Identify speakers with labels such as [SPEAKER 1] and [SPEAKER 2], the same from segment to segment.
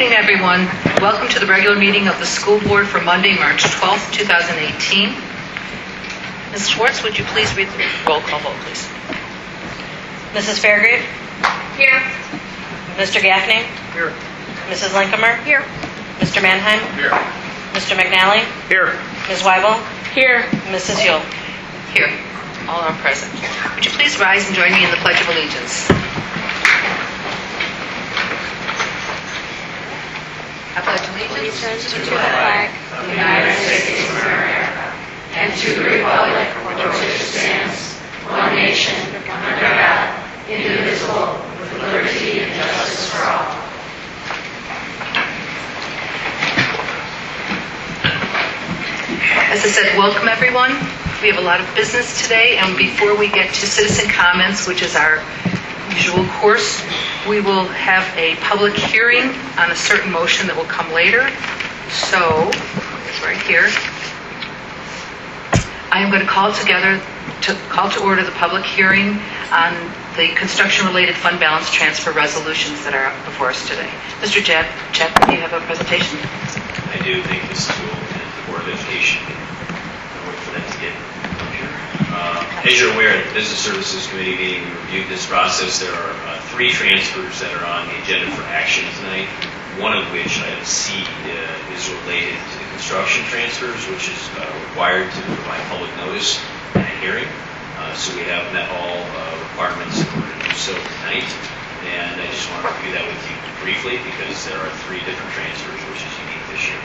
[SPEAKER 1] evening, everyone. Welcome to the regular meeting of the school board for Monday, March 12th, 2018. Ms. Schwartz, would you please read the roll call vote, please?
[SPEAKER 2] Mrs. Fairgrave?
[SPEAKER 3] Here.
[SPEAKER 2] Mr. Gaffney?
[SPEAKER 4] Here.
[SPEAKER 2] Mrs. Linkamer?
[SPEAKER 3] Here.
[SPEAKER 2] Mr. Mannheim?
[SPEAKER 4] Here.
[SPEAKER 2] Mr. McNally?
[SPEAKER 4] Here.
[SPEAKER 2] Ms. Weibel?
[SPEAKER 3] Here.
[SPEAKER 2] Mrs. Yule?
[SPEAKER 1] Here. All are present. Would you please rise and join me in the Pledge of Allegiance? I pledge allegiance
[SPEAKER 3] To the flag of the United States of America and to the republic for which it stands, one nation, under God, indivisible, with liberty and justice for all.
[SPEAKER 1] As I said, welcome everyone. We have a lot of business today, and before we get to citizen comments, which is our usual course, we will have a public hearing on a certain motion that will come later. So, it's right here. I am going to call to order the public hearing on the construction-related fund balance transfer resolutions that are before us today. Mr. Chapman, do you have a presentation?
[SPEAKER 5] I do. Thank Mrs. Gould and the Board of Education. I'll wait for that to get up here. As you're aware, at the Business Services Committee meeting, we reviewed this process. There are three transfers that are on the agenda for action tonight, one of which, item C, is related to the construction transfers, which is required to provide public notice and a hearing. So we have met all requirements in order to do so tonight. And I just want to review that with you briefly because there are three different transfers, which is unique this year.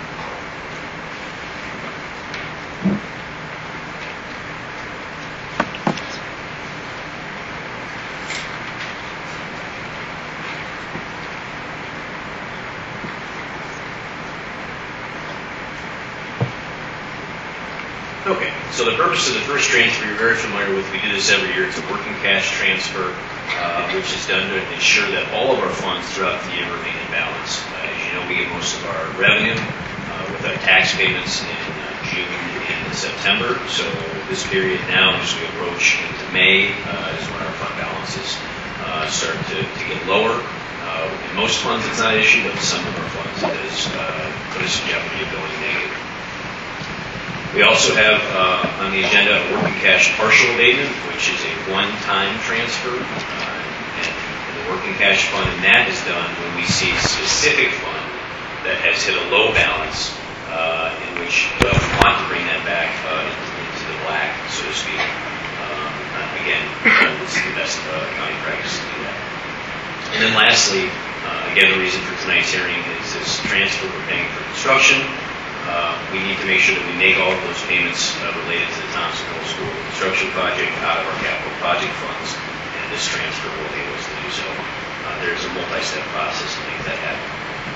[SPEAKER 5] Okay, so the purpose of the first transfer you're very familiar with. We do this every year. It's a working cash transfer, which is done to ensure that all of our funds throughout the year remain in balance. As you know, we get most of our revenue with our tax payments in June and September. So this period now, as we approach into May, is when our fund balances start to get lower. In most funds, it's not an issue, but in some of our funds, it is put us in jeopardy of going negative. We also have on the agenda a working cash partial abatement, which is a one-time transfer in the working cash fund, and that is done when we see a specific fund that has hit a low balance in which we want to bring that back into the black, so to speak. Again, it's the best accounting practice to do that. And then lastly, again, the reason for tonight's hearing is this transfer we're paying for construction. We need to make sure that we make all of those payments related to the Thompson Middle School construction project out of our capital project funds, and this transfer will enable us to do so. There's a multi-step process to make that happen.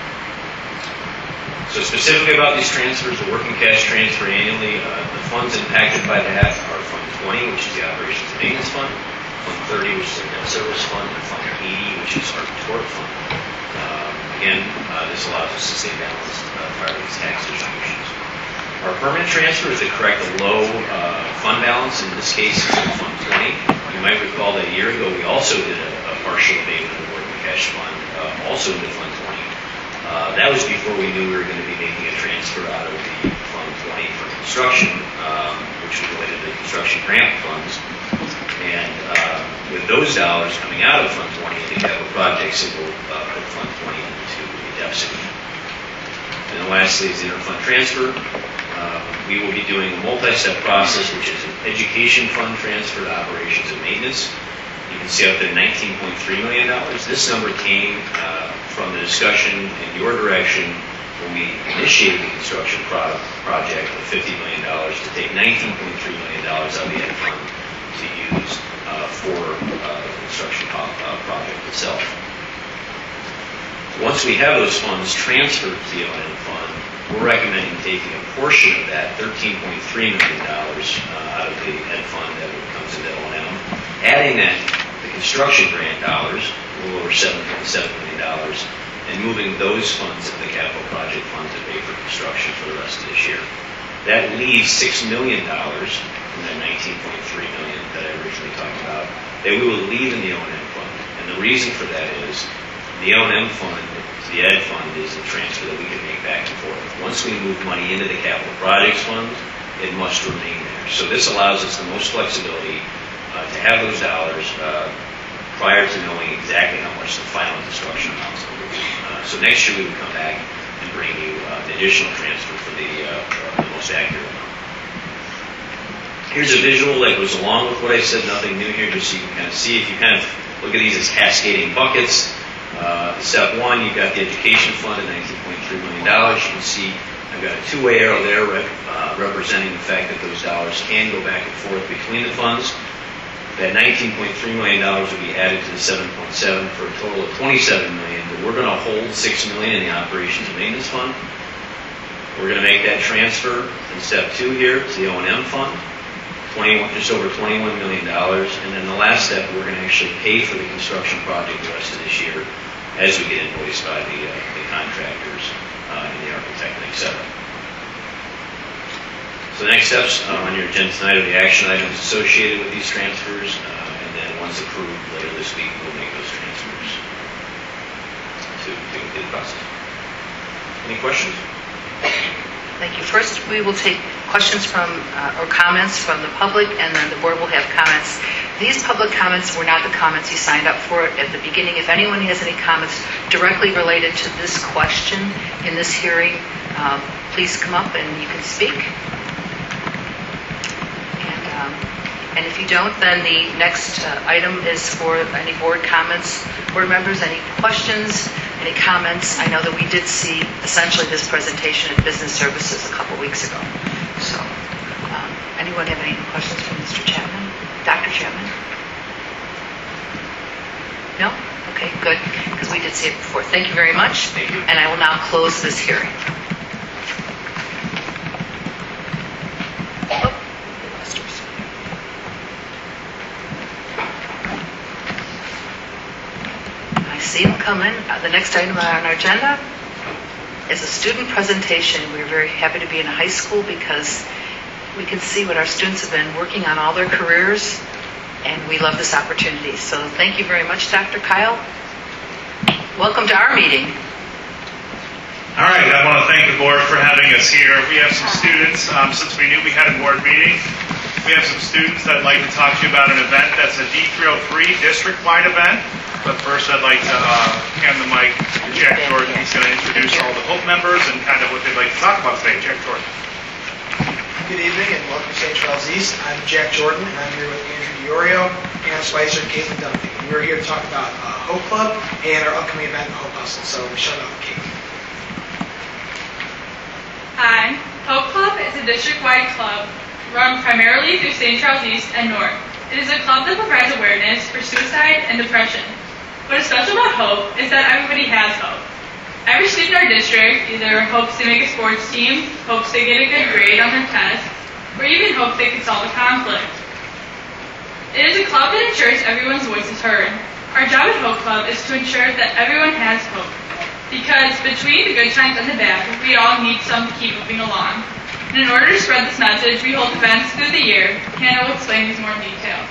[SPEAKER 5] So specifically about these transfers, the working cash transfer annually, the funds impacted by that are Fund 20, which is the Operations and Maintenance Fund, Fund 30, which is the Debt Service Fund, and Fund 80, which is our tort fund. Again, this allows us to stay balanced prior to these tax distributions. Our permanent transfer is to correct a low fund balance. In this case, it's in Fund 20. You might recall that a year ago we also did a partial abatement of the working cash fund, also into Fund 20. That was before we knew we were going to be making a transfer out of the Fund 20 for construction, which was related to the construction grant funds. And with those dollars coming out of Fund 20 into capital projects, it will put Fund 20 into a deficit. And then lastly is the interfund transfer. We will be doing a multi-step process, which is an education fund transfer to operations and maintenance. You can see up there $19.3 million. This number came from the discussion in your direction when we initiated the construction project of $50 million to take $19.3 million out of the ed fund to use for the construction project itself. Once we have those funds transferred to the O&M fund, we're recommending taking a portion of that, $13.3 million out of the ed fund that comes into O&M, adding that the construction grant dollars, a little over $7.7 million, and moving those funds into the capital project fund to pay for construction for the rest of this year. That leaves $6 million from that $19.3 million that I originally talked about that we will leave in the O&M fund. And the reason for that is The O&M fund, the ed fund, is a transfer that we can make back and forth. Once we move money into the capital projects fund, it must remain there. So this allows us the most flexibility to have those dollars prior to knowing exactly how much the final construction amounts will be. So next year we would come back and bring you the additional transfer for the most accurate amount. Here's a visual that goes along with what I said, nothing new here, just so you can kind of see. If you kind of look at these as cascading buckets, step one, you've got the education fund at $19.3 million. You can see I've got a two-way arrow there representing the fact that those dollars can go back and forth between the funds. That $19.3 million will be added to the 7.7 for a total of $27 million, but we're going to hold $6 million in the operations and maintenance fund. We're going to make that transfer in step two here to the O&M fund. Just over $21 million, and then the last step, we're going to actually pay for the construction project the rest of this year as we get invoiced by the contractors and the architect, et cetera. So the next steps on your agenda tonight are the action items associated with these transfers, and then once approved later this week, we'll make those transfers to the process. Any questions?
[SPEAKER 1] Thank you. First, we will take questions from or comments from the public, and then the board will have comments. These public comments were not the comments you signed up for at the beginning. If anyone has any comments directly related to this question in this hearing, please come up and you can speak. And if you don't, then the next item is for any board comments. Board members, any questions, any comments? I know that we did see essentially this presentation at Business Services a couple weeks ago. So, anyone have any questions for Mr. Chapman? Dr. Chapman? No? Okay, good, because we did see it before. Thank you very much.
[SPEAKER 5] Thank you.
[SPEAKER 1] And I will now close this hearing. See them come in. The next item on our agenda is a student presentation. We're very happy to be in a high school because we can see what our students have been working on all their careers, and we love this opportunity. So thank you very much, Dr. Kyle. Welcome to our meeting.
[SPEAKER 4] All right, I want to thank the board for having us here. We have some students, since we knew we had a board meeting, we have some students that would like to talk to you about an event that's a D303 district-wide event. But first, I'd like to hand the mic to Jack Jordan. He's going to introduce all the HOPE members and kind of what they'd like to talk about today. Jack Jordan.
[SPEAKER 6] Good evening and welcome to St. Charles East. I'm Jack Jordan and I'm here with Andrew DiOrio, Anna Spicer, and Caitlin Dunphy. And we're here to talk about HOPE Club and our upcoming event, HOPE Hustle. So we start off with Caitlin.
[SPEAKER 7] Hi. HOPE Club is a district-wide club run primarily through St. Charles East and North. It is a club that provides awareness for suicide and depression. What's special about HOPE is that everybody has hope. Every student in our district either hopes to make a sports team, hopes to get a good grade on their test, or even hopes they can solve a conflict. It is a club that ensures everyone's voice is heard. Our job at HOPE Club is to ensure that everyone has hope. Because between the good times and the bad, we all need some to keep moving along. And in order to spread this message, we hold events through the year. Hannah will explain these more in detail.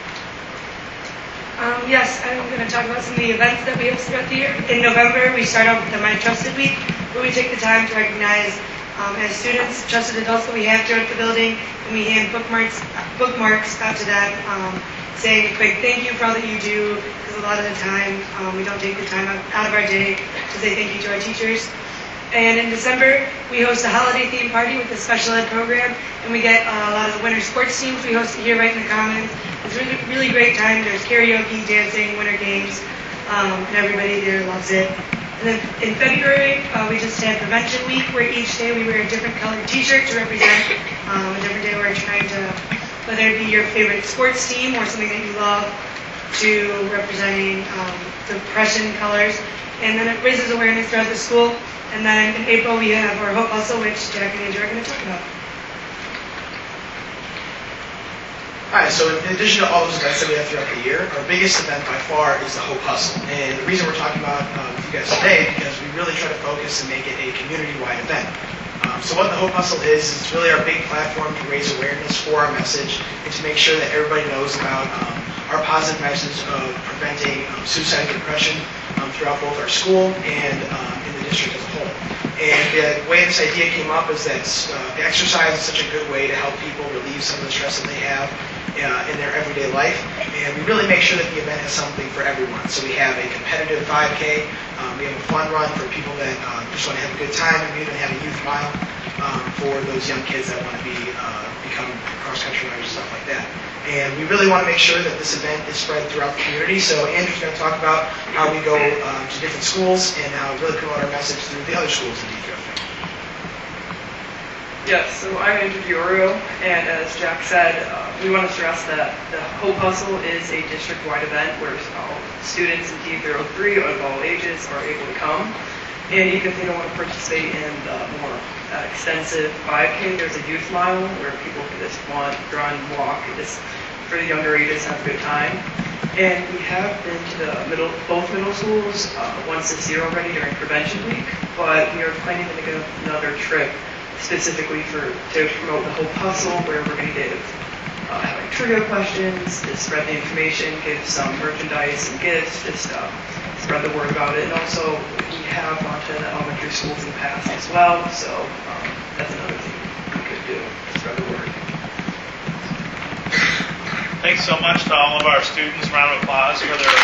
[SPEAKER 8] Yes, I'm going to talk about some of the events that we have throughout the year. In November, we start off with the My Trusted Week, where we take the time to recognize as students, trusted adults that we have throughout the building, and we hand bookmarks out to them, saying a quick thank you for all that you do, because a lot of the time we don't take the time out of our day to say thank you to our teachers. And in December, we host a holiday theme party with the special ed program, and we get a lot of the winter sports teams. We host it here right in the Commons. It's a really great time. There's karaoke, dancing, winter games, and everybody there loves it. And then in February, we just had Prevention Week, where each day we wear a different colored t-shirt to represent a different day. We're trying to, whether it be your favorite sports team or something that you love, to representing depression colors. And then it raises awareness throughout the school. And then in April, we have our HOPE Hustle, which Jack and Andrew are going to talk about.
[SPEAKER 6] All right, so in addition to all those events that we have throughout the year, our biggest event by far is the HOPE Hustle. And the reason we're talking about with you guys today is because we really try to focus and make it a community-wide event. So what the HOPE Hustle is, it's really our big platform to raise awareness for our message and to make sure that everybody knows about our positive message of preventing suicide and depression. throughout both our school and in the district as a whole. And the way this idea came up is that exercise is such a good way to help people relieve some of the stress that they have in their everyday life. And we really make sure that the event has something for everyone. So we have a competitive 5K. We have a fun run for people that just want to have a good time. And we even have a youth mile for those young kids that want to become cross-country runners and stuff like that. And we really want to make sure that this event is spread throughout the community. So Andrew's going to talk about how we go to different schools and how we really promote our message through the other schools in D303.
[SPEAKER 9] Yes, so I'm Andrew Diorio, and as Jack said, we want to stress that the Hope Hustle is a district-wide event where all students in D303 of all ages are able to come. And even if they don't want to participate in the more extensive 5K, there's a youth mile where people can just run, walk, just for the younger ages have a good time. And we have been to both middle schools once this year already during Prevention Week, but we are planning to make another trip specifically to promote the Hope Hustle, where we're going to give having trivia questions, to spread the information, give some merchandise and gifts, just spread the word about it. And also, we have gone to the elementary schools in the past as well, so that's another thing we could do, spread the word.
[SPEAKER 4] Thanks so much to all of our students. Round of applause for their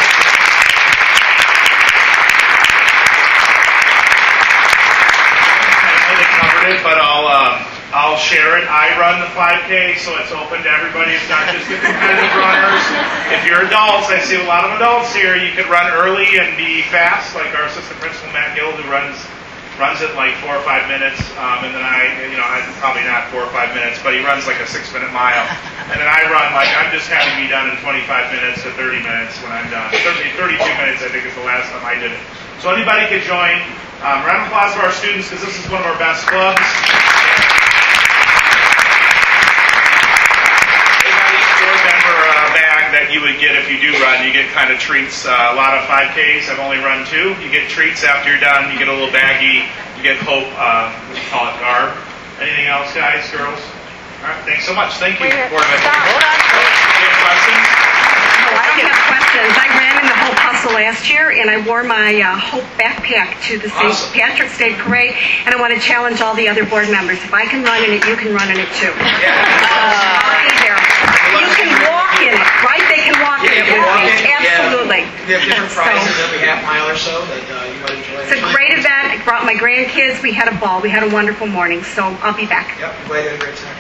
[SPEAKER 4] but I'll share it. I run the 5K, so it's open to everybody. It's not just the competitive runners. If you're adults, I see a lot of adults here. You could run early and be fast, like our assistant principal Matt Gill, who runs it like 4 or 5 minutes, and then I'm probably not 4 or 5 minutes, but he runs like a 6-minute mile, and then I run like I'm just having me done in 25 minutes to 30 minutes when I'm done. 32 minutes, I think, is the last time I did it. So anybody could join. Round of applause for our students, because this is one of our best clubs. They got each board member bag that you would get if you do run. You get kind of treats. A lot of 5Ks. I've only run 2. You get treats after you're done. You get a little baggie. You get Hope, what do you call it, garb. Anything else, guys, girls? All right, thanks so much. Thank you. Board of Education.
[SPEAKER 1] Hold on.
[SPEAKER 4] Do you have questions?
[SPEAKER 10] No, I don't have questions. I ran in the Hope Hustle last year, and I wore my Hope backpack to the St.
[SPEAKER 6] Awesome.
[SPEAKER 10] Patrick's Day Parade, and I want to challenge all the other board members. If I can run in it, you can run in it too. I'll be there. You can walk in it, right? They can walk in it with me. Absolutely.
[SPEAKER 6] We have different prizes every half mile or so that you might enjoy.
[SPEAKER 10] It's a great event. I brought my grandkids. We had a ball. We had a wonderful morning, so I'll be back.
[SPEAKER 6] Yep, I'm glad you had a great time.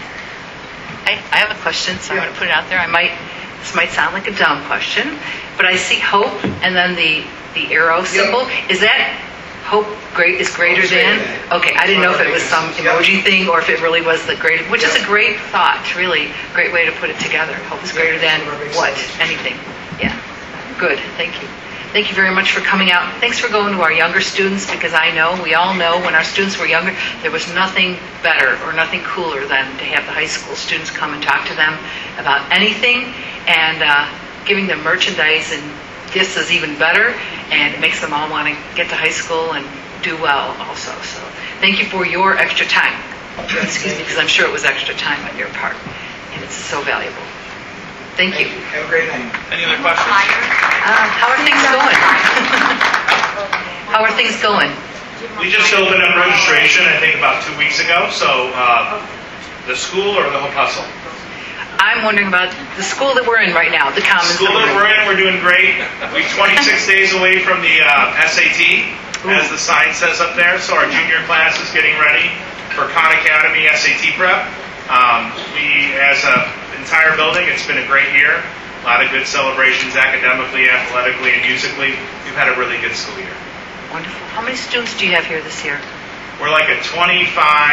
[SPEAKER 1] I have a question, so I'm going to put it out there. This might sound like a dumb question, but I see hope and then the arrow symbol. Is that hope is greater than? Okay, I didn't know if it was some emoji thing or if it really was the great, which is a great thought, really great way to put it together. Hope is greater than what? Anything. Yeah. Good. Thank you. Thank you very much for coming out. Thanks for going to our younger students, because we all know when our students were younger, there was nothing better or nothing cooler than to have the high school students come and talk to them about anything, and giving them merchandise and gifts is even better, and it makes them all want to get to high school and do well also. So thank you for your extra time. Excuse me, because I'm sure it was extra time on your part, and it's so valuable. Thank you.
[SPEAKER 6] Have a great night.
[SPEAKER 4] Any other questions?
[SPEAKER 1] How are things going? How are things going?
[SPEAKER 4] We just opened up registration, I think, about 2 weeks ago. So the school or the Hope Hustle?
[SPEAKER 1] I'm wondering about the school that we're in right now, the Commons.
[SPEAKER 4] The school that we're in, we're doing great. We're 26 days away from the SAT, as the sign says up there. So our junior class is getting ready for Khan Academy SAT prep. We, as an entire building, it's been a great year. A lot of good celebrations academically, athletically, and musically. We've had a really good school year.
[SPEAKER 1] Wonderful. How many students do you have here this year?
[SPEAKER 4] We're like at 25,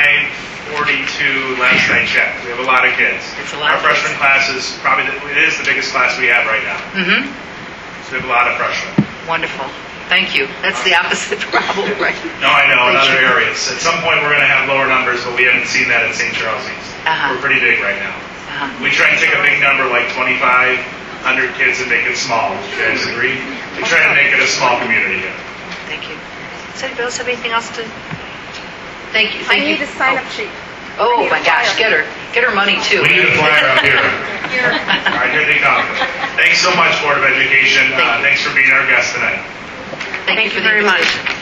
[SPEAKER 4] 42 last I checked. We have a lot of kids.
[SPEAKER 1] It's a lot.
[SPEAKER 4] Our freshman class is probably it is the biggest class we have right now.
[SPEAKER 1] Mm-hmm.
[SPEAKER 4] So we have a lot of freshmen.
[SPEAKER 1] Wonderful. Thank you. That's the opposite problem, right?
[SPEAKER 4] No, I know, in other areas. At some point we're going to have lower numbers, but we haven't seen that at St. Charles East.
[SPEAKER 1] Uh-huh.
[SPEAKER 4] We're pretty big right now.
[SPEAKER 1] Uh-huh.
[SPEAKER 4] We try and take a big number like 2,500 kids and make it small. You guys agree? We try to make it a small community here.
[SPEAKER 1] Thank you. Does anybody else have anything else to? Thank you.
[SPEAKER 11] I need a sign-up sheet.
[SPEAKER 1] Oh my gosh, get her money too.
[SPEAKER 4] We need a flyer up here. All right, here they come. Thanks so much, Board of Education. Thanks for being our guest tonight.
[SPEAKER 1] Thank you for the
[SPEAKER 10] very much.
[SPEAKER 1] invitation.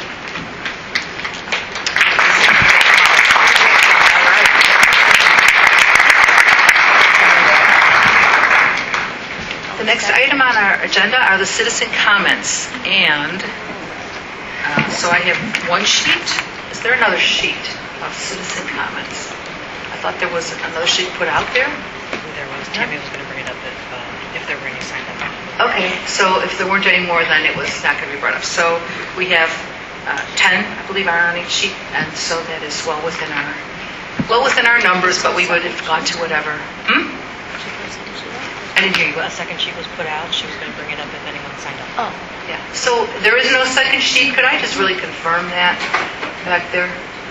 [SPEAKER 1] The next item on our agenda are the citizen comments, and so I have one sheet. Is there another sheet of citizen comments? I thought there was another sheet put out there.
[SPEAKER 2] There was. Tammy was going to bring it up if there were any signed up.
[SPEAKER 1] Okay, so if there weren't any more, then it was not going to be brought up. So we have 10, I believe, are on each sheet, and so that is well within our numbers, but we would have gone to whatever. I didn't hear you.
[SPEAKER 2] A second sheet was put out. She was going to bring it up if anyone signed up.
[SPEAKER 1] Oh, yeah. So there is no second sheet. Could I just really confirm that back there?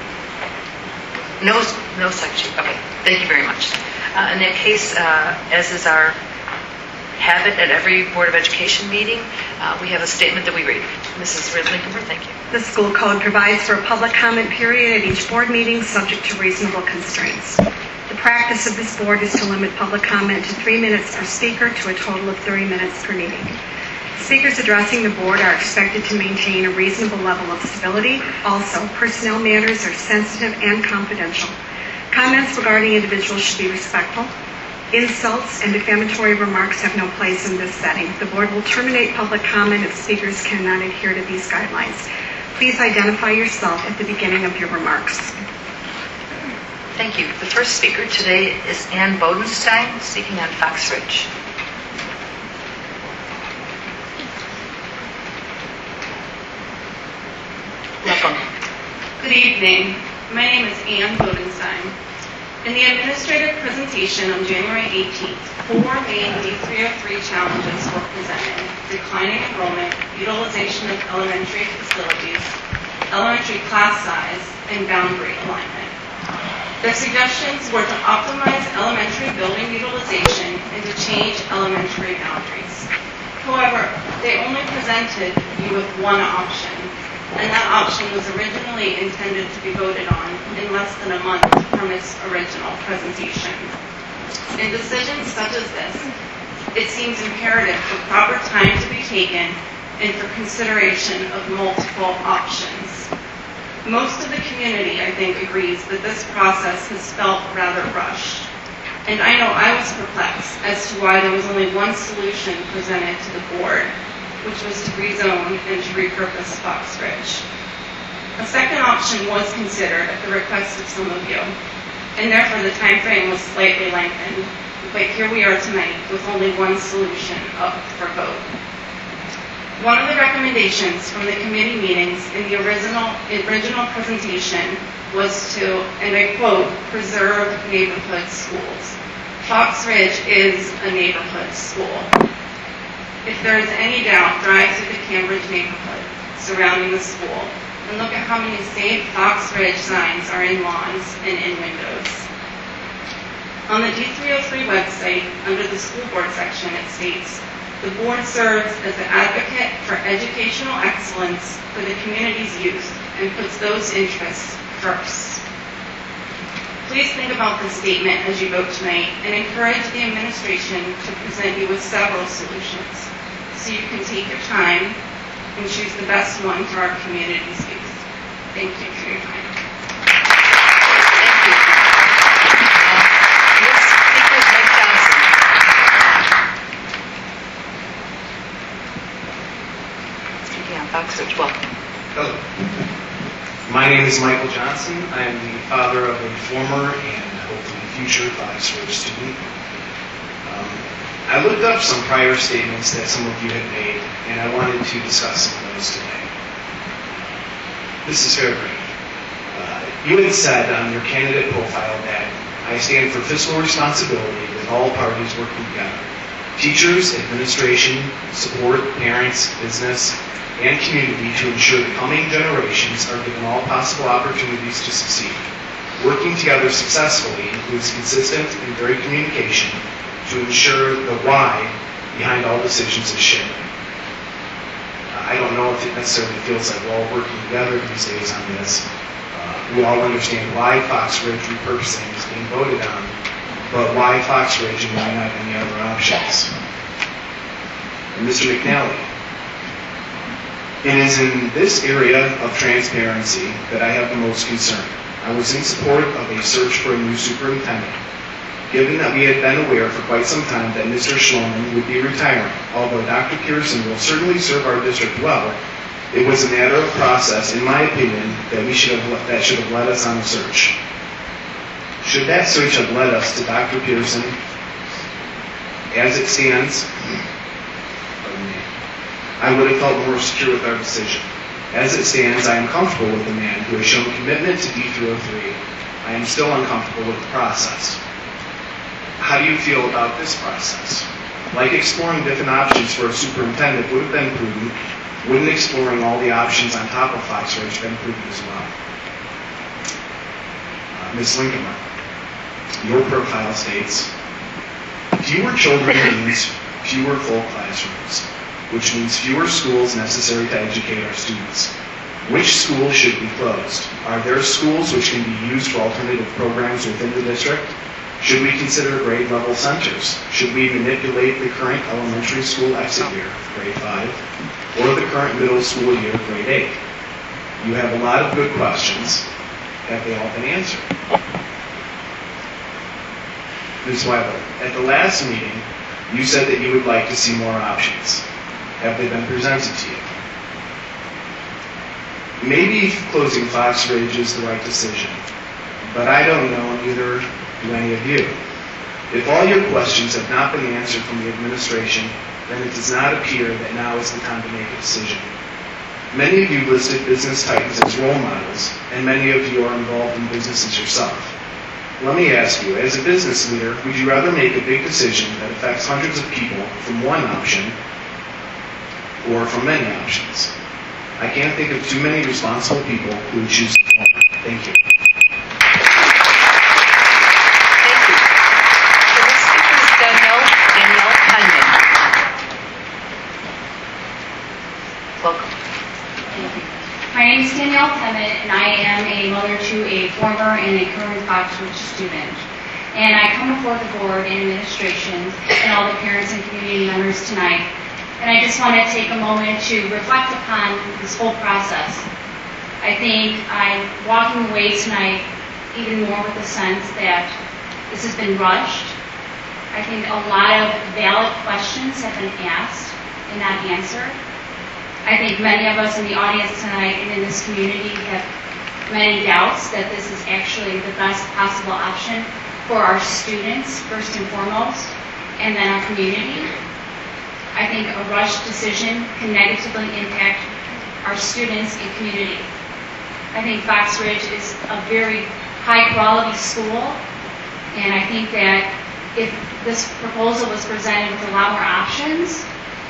[SPEAKER 1] No second sheet. Okay. Thank you very much. In that case, as is our habit at every Board of Education meeting, we have a statement that we read. Mrs. Ridley-Cooper, thank you.
[SPEAKER 10] The school code provides for a public comment period at each board meeting subject to reasonable constraints. The practice of this board is to limit public comment to 3 minutes per speaker to a total of 30 minutes per meeting. Speakers addressing the board are expected to maintain a reasonable level of civility. Also, personnel matters are sensitive and confidential. Comments regarding individuals should be respectful. Insults and defamatory remarks have no place in this setting. The board will terminate public comment if speakers cannot adhere to these guidelines. Please identify yourself at the beginning of your remarks.
[SPEAKER 1] Thank you. The first speaker today is Ann Bodenstein, speaking on Fox Ridge. Welcome.
[SPEAKER 11] Good evening. My name is Ann Bodenstein. In the administrative presentation on January 18th, 4 main D303 challenges were presented: declining enrollment, utilization of elementary facilities, elementary class size, and boundary alignment. Their suggestions were to optimize elementary building utilization and to change elementary boundaries. However, they only presented you with one option, and that option was originally intended to be voted on in less than a month from its original presentation. In decisions such as this, it seems imperative for proper time to be taken and for consideration of multiple options. Most of the community, I think, agrees that this process has felt rather rushed. And I know I was perplexed as to why there was only one solution presented to the board, which was to rezone and to repurpose Fox Ridge. A second option was considered at the request of some of you, and therefore the time frame was slightly lengthened. But here we are tonight with only one solution up for vote. One of the recommendations from the committee meetings in the original presentation was to, and I quote, preserve neighborhood schools. Fox Ridge is a neighborhood school. If there is any doubt, drive through the Cambridge neighborhood surrounding the school and look at how many Save Fox Ridge signs are in lawns and in windows. On the D303 website, under the school board section, it states, the board serves as an advocate for educational excellence for the community's youth and puts those interests first. Please think about this statement as you vote tonight and encourage the administration to present you with several solutions so you can take your time and choose the best one for our community's youth. Thank you for your time.
[SPEAKER 1] Thank you. Next speaker is Mike Johnson. Speaking on Fox Ridge, welcome.
[SPEAKER 12] Hello. My name is Michael Johnson. I am the father of a former and hopefully future Fox Ridge student. I looked up some prior statements that some of you had made, and I wanted to discuss some of those today. This is fair game. You had said on your candidate profile that I stand for fiscal responsibility with all parties working together. Teachers, administration, support, parents, business, and community to ensure the coming generations are given all possible opportunities to succeed. Working together successfully includes consistent and varied communication to ensure the why behind all decisions is shared. I don't know if it necessarily feels like we're all working together these days on this. We all understand why Fox Ridge repurposing is being voted on, but why Fox Ridge and why not any other options? And Mr. McNally, It is in this area of transparency that I have the most concern. I was in support of a search for a new superintendent. Given that we had been aware for quite some time that Mr. Schloman would be retiring, although Dr. Pearson will certainly serve our district well, it was a matter of process, in my opinion, that should have led us on a search. Should that search have led us to Dr. Pearson, as it stands, I would have felt more secure with our decision. As it stands, I am comfortable with the man who has shown commitment to D303. I am still uncomfortable with the process. How do you feel about this process? Like exploring different options for a superintendent would have been prudent, wouldn't exploring all the options on top of Fox Ridge have been prudent as well? Ms. Linkemer, your profile states, fewer children means fewer full classrooms, which means fewer schools necessary to educate our students. Which schools should be closed? Are there schools which can be used for alternative programs within the district? Should we consider grade level centers? Should we manipulate the current elementary school exit year, grade 5, or the current middle school year, grade 8? You have a lot of good questions. Have they all been answered? Ms. Weiler, at the last meeting, you said that you would like to see more options. Have they been presented to you? Maybe closing Fox Ridge is the right decision, but I don't know, and neither do any of you. If all your questions have not been answered from the administration, then it does not appear that now is the time to make a decision. Many of you listed business titans as role models, and many of you are involved in businesses yourself. Let me ask you, as a business leader, would you rather make a big decision that affects hundreds of people from one option or from many options? I can't think of too many responsible people who would choose one. Thank you.
[SPEAKER 13] My name is Danielle Temmett, and I am a mother to a former and a current Fox Ridge student. And I come before the board and administration and all the parents and community members tonight. And I just want to take a moment to reflect upon this whole process. I think I'm walking away tonight even more with a sense that this has been rushed. I think a lot of valid questions have been asked and not answered. I think many of us in the audience tonight and in this community have many doubts that this is actually the best possible option for our students, first and foremost, and then our community. I think a rushed decision can negatively impact our students and community. I think Fox Ridge is a very high-quality school, and I think that if this proposal was presented with a lot more options,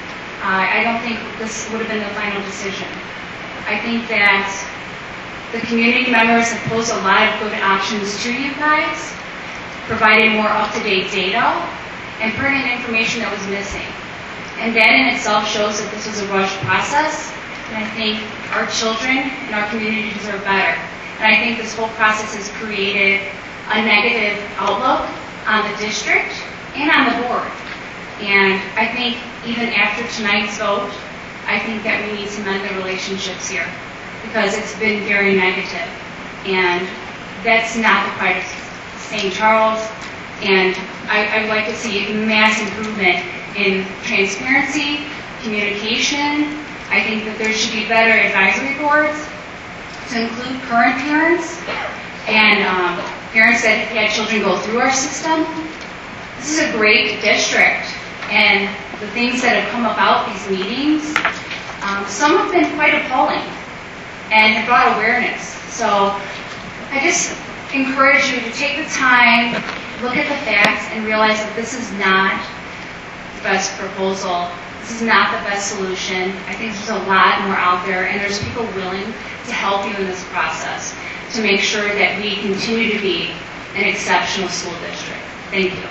[SPEAKER 13] I don't think this would have been the final decision. I think that the community members have posed a lot of good options to you guys, provided more up-to-date data, and put in information that was missing. And that in itself shows that this was a rushed process, and I think our children and our community deserve better. And I think this whole process has created a negative outlook on the district and on the board. And I think even after tonight's vote, I think that we need to mend the relationships here because it's been very negative. And that's not the pride of St. Charles. And I would like to see mass improvement in transparency, communication. I think that there should be better advisory boards to include current parents and parents that have had children go through our system. This is a great district. And the things that have come about these meetings, some have been quite appalling and have brought awareness. So I just encourage you to take the time, look at the facts, and realize that this is not the best proposal. This is not the best solution. I think there's a lot more out there, and there's people willing to help you in this process to make sure that we continue to be an exceptional school district. Thank you.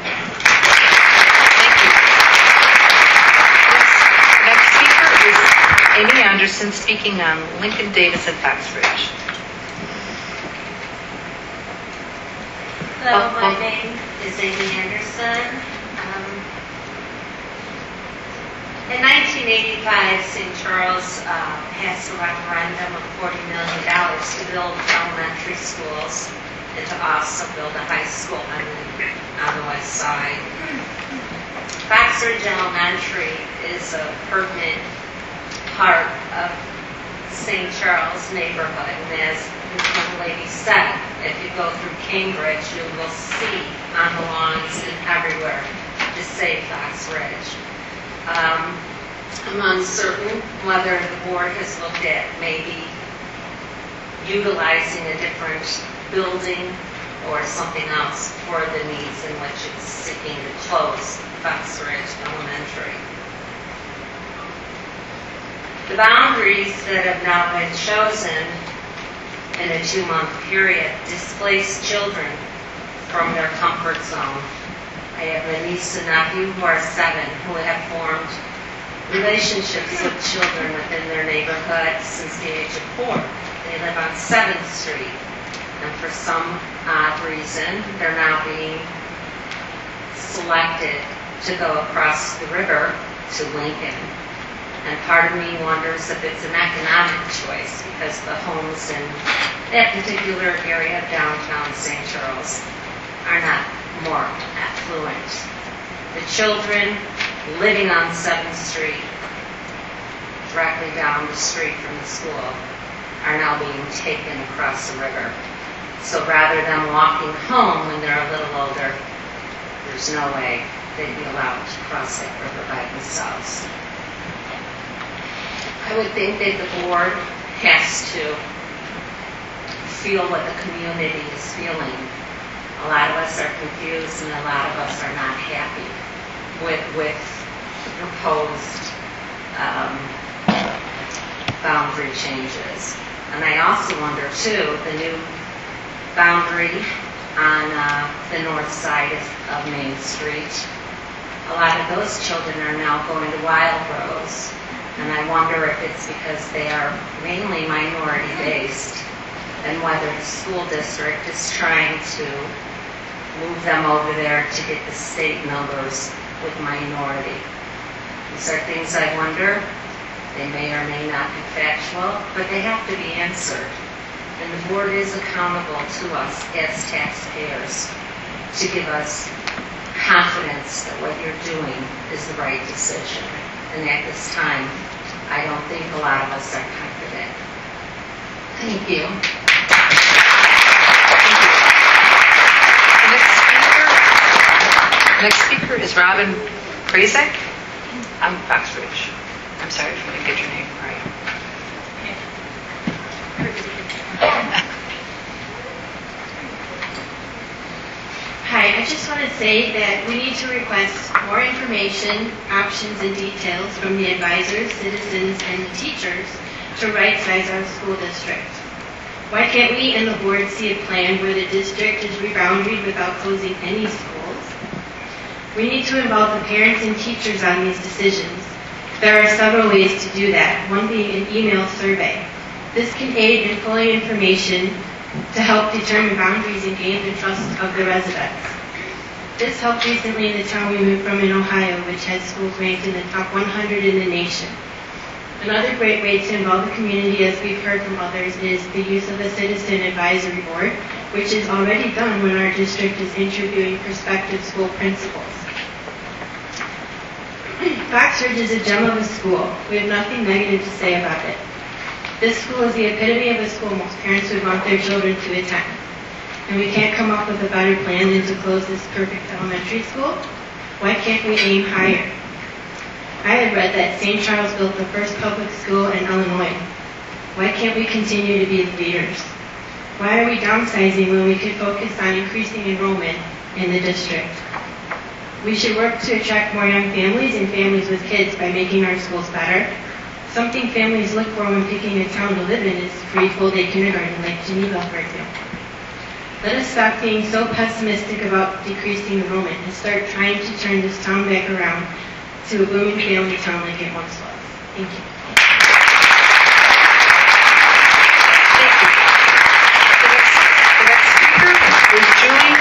[SPEAKER 1] Amy Anderson speaking on Lincoln Davis and Fox Ridge.
[SPEAKER 14] Hello, my name is Amy Anderson.
[SPEAKER 3] In 1985, St. Charles passed a referendum of $40 million to build elementary schools and to also build a high school on the west side. Fox Ridge Elementary is a permanent part of St. Charles neighborhood, and as this young lady said, if you go through Cambridge, you will see on the lawns and everywhere to say Fox Ridge. I'm uncertain whether the board has looked at maybe utilizing a different building or something else for the needs in which it's seeking to close Fox Ridge Elementary. The boundaries that have now been chosen in a 2-month period displace children from their comfort zone. I have a niece and nephew who are 7 who have formed relationships with children within their neighborhood since the age of 4. They live on 7th Street, and for some odd reason, they're now being selected to go across the river to Lincoln. And part of me wonders if it's an economic choice because the homes in that particular area of downtown St. Charles are not more affluent. The children living on 7th Street, directly down the street from the school, are now being taken across the river. So rather than walking home when they're a little older, there's no way they'd be allowed to cross that river by themselves. I would think that the board has to feel what the community is feeling. A lot of us are confused and a lot of us are not happy with the proposed boundary changes. And I also wonder, too, the new boundary on the north side of Main Street. A lot of those children are now going to Wild Rose. And I wonder if it's because they are mainly minority-based and whether the school district is trying to move them over there to get the state numbers with minority. These are things I wonder. They may or may not be factual, but they have to be answered. And the board is accountable to us as taxpayers to give us confidence that what you're doing is the right decision. And at this time, I don't think a lot of us are confident. Thank you.
[SPEAKER 1] The next speaker is Robin Prazek. I'm Fox Ridge. I'm sorry if I didn't get your name right.
[SPEAKER 14] Hi, I just want to say that we need to request more information, options, and details from the advisors, citizens, and the teachers to right-size our school district. Why can't we and the board see a plan where the district is reboundaried without closing any schools? We need to involve the parents and teachers on these decisions. There are several ways to do that, one being an email survey. This can aid in pulling information to help determine boundaries and gain the trust of the residents. This helped recently in the town we moved from in Ohio, which has schools ranked in the top 100 in the nation. Another great way to involve the community, as we've heard from others, is the use of a citizen advisory board, which is already done when our district is interviewing prospective school principals. Fox Ridge is a gem of a school. We have nothing negative to say about it. This school is the epitome of a school most parents would want their children to attend. And we can't come up with a better plan than to close this perfect elementary school. Why can't we aim higher? I had read that St. Charles built the first public school in Illinois. Why can't we continue to be leaders? Why are we downsizing when we could focus on increasing enrollment in the district? We should work to attract more young families and families with kids by making our schools better. Something families look for when picking a town to live in is free full-day kindergarten, like Geneva, for example. Let us stop being so pessimistic about decreasing enrollment and start trying to turn this town back around to a booming family town like it once was. Thank you.
[SPEAKER 1] The next speaker is Julie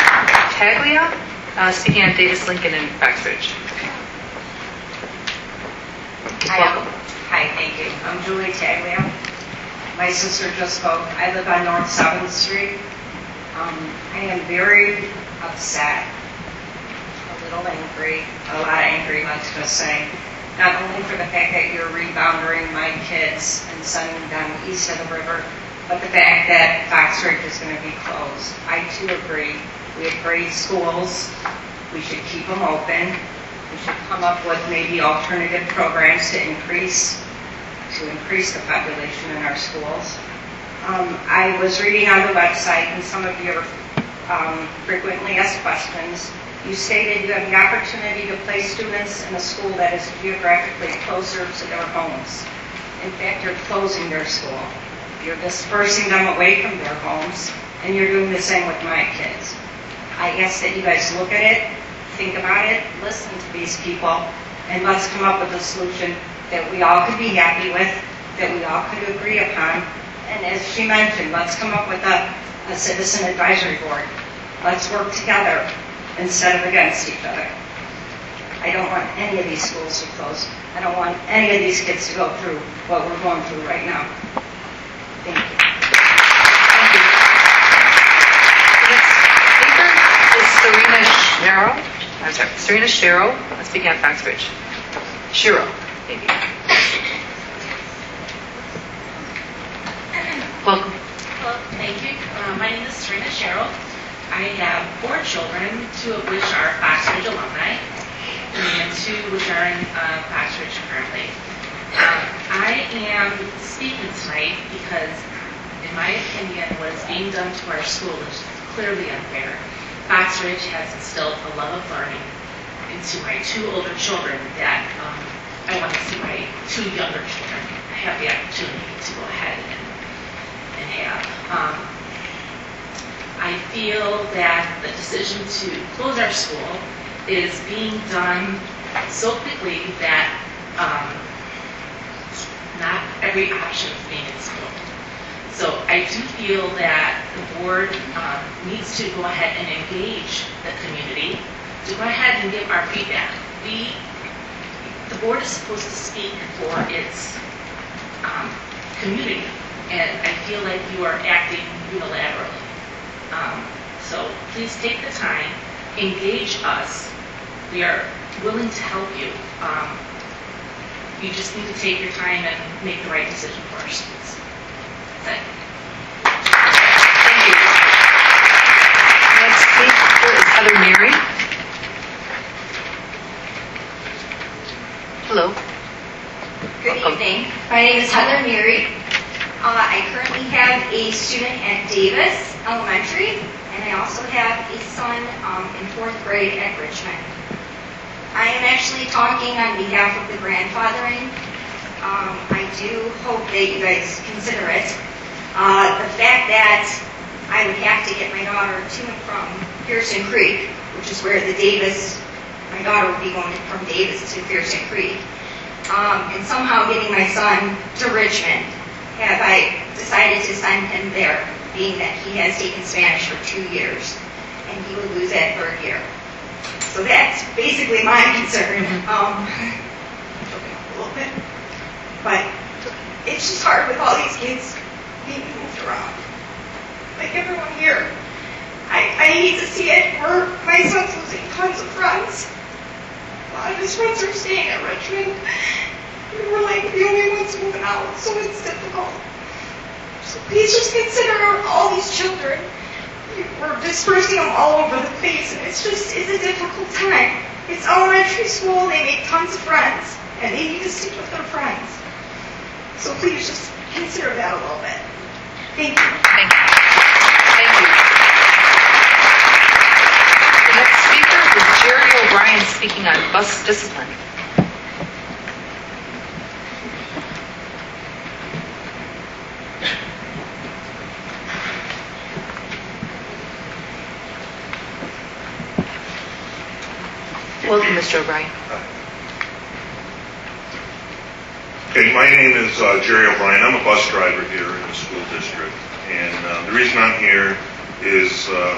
[SPEAKER 1] Taglia, speaking on Davis Lincoln and Fox Ridge. Welcome.
[SPEAKER 15] Hi, thank you. I'm Julie Taglio. My sister just spoke. I live on North 7th Street. I am very upset, a little angry, a lot angry, let's just say, not only for the fact that you're rebounding my kids and sending them east of the river, but the fact that Fox Ridge is going to be closed. I too agree. We have great schools. We should keep them open. We should come up with maybe alternative programs to increase the population in our schools. I was reading on the website, and some of your frequently asked questions, you stated you have the opportunity to place students in a school that is geographically closer to their homes. In fact, you're closing their school. You're dispersing them away from their homes, and you're doing the same with my kids. I ask that you guys look at it, think about it, listen to these people, and let's come up with a solution that we all could be happy with, that we all could agree upon. And as she mentioned, let's come up with a citizen advisory board. Let's work together instead of against each other. I don't want any of these schools to close. I don't want any of these kids to go through what we're going through right now. Thank you.
[SPEAKER 1] Thank you. The next speaker is Serena Shero. I'm sorry, Serena Shero, speaking at Fox Ridge. Shero, maybe. Welcome.
[SPEAKER 16] Well, thank you. My name is Serena Sherrill. I have 4 children, 2 of which are Fox Ridge alumni, and 2 which are in Fox Ridge currently. I am speaking tonight because, in my opinion, what is being done to our school is clearly unfair. Fox Ridge has instilled a love of learning into my 2 older children that I want to see my 2 younger children have the opportunity to go ahead and have. I feel that the decision to close our school is being done so quickly that not every option is being explored. So I do feel that the board needs to go ahead and engage the community to go ahead and give our feedback. The board is supposed to speak for its community, and I feel like you are acting unilaterally. So please take the time, engage us. We are willing to help you. You just need to take your time and make the right decision for our students. That's it.
[SPEAKER 1] Thank you. Next speaker is Heather Neary. Hello.
[SPEAKER 17] Good evening. My name is Heather Neary. I currently have a student at Davis Elementary, and I also have a son in 4th grade at Richmond. I am actually talking on behalf of the grandfathering. I do hope that you guys consider it. The fact that I would have to get my daughter to and from Pearson Creek, which is where my daughter would be going from Davis to Pearson Creek, and somehow getting my son to Richmond, have I decided to send him there, being that he has taken Spanish for 2 years, and he would lose that 3rd year. So that's basically my concern. A little bit. But it's just hard with all these kids being moved around. Like everyone here. I hate to see it where my son's losing tons of friends. A lot of his friends are staying at Richmond. We're like the only ones moving out, so it's difficult. So please just consider all these children. We're dispersing them all over the place, and it's a difficult time. It's elementary school, they make tons of friends, and they need to stick with their friends. So please just consider that a little bit. Thank you.
[SPEAKER 1] Thank you. Thank you. The next speaker is Jerry O'Brien speaking on bus discipline. Welcome, Mr. O'Brien.
[SPEAKER 18] Okay, my name is Jerry O'Brien. I'm a bus driver here in the school district, and the reason I'm here is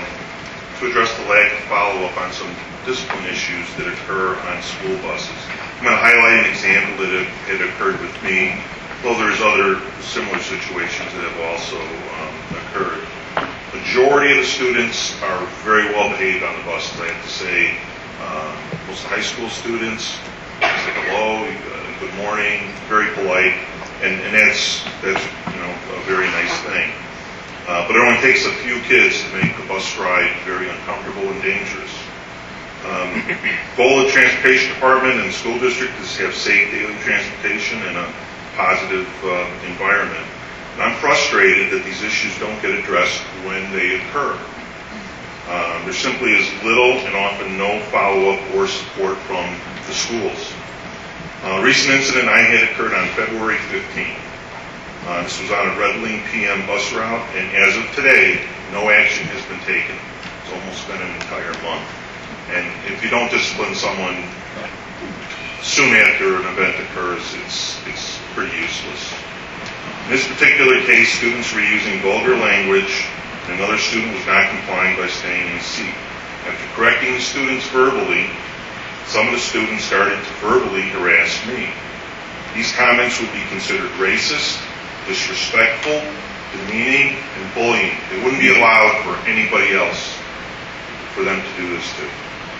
[SPEAKER 18] to address the lack of follow-up on some discipline issues that occur on school buses. I'm going to highlight an example that had occurred with me, though there's other similar situations that have also occurred. Majority of the students are very well behaved on the buses, I have to say. Most high school students, say hello, good morning, very polite, and that's a very nice thing. But it only takes a few kids to make the bus ride very uncomfortable and dangerous. Goal of the Transportation Department and the school district is to have safe daily transportation and a positive environment. And I'm frustrated that these issues don't get addressed when they occur. There simply is little and often no follow-up or support from the schools. A recent incident I had occurred on February 15th. This was on a Redling PM bus route, and as of today, no action has been taken. It's almost been an entire month. And if you don't discipline someone soon after an event occurs, it's pretty useless. In this particular case, students were using vulgar language, and another student was not complying by staying in his seat. After correcting the students verbally, some of the students started to verbally harass me. These comments would be considered racist, disrespectful, demeaning, and bullying. It wouldn't be allowed for anybody else for them to do this to.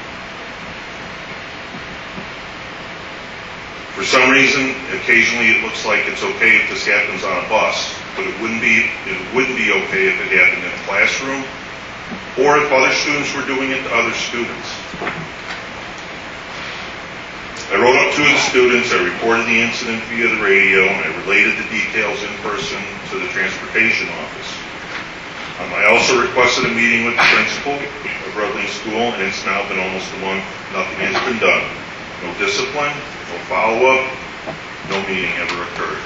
[SPEAKER 18] For some reason, occasionally it looks like it's okay if this happens on a bus, but it wouldn't be okay if it happened in a classroom or if other students were doing it to other students. I wrote up 2 of the students, I reported the incident via the radio, and I related the details in person to the transportation office. I also requested a meeting with the principal of Redling School, and it's now been almost a month. Nothing has been done. No discipline, no follow-up, no meeting ever occurred.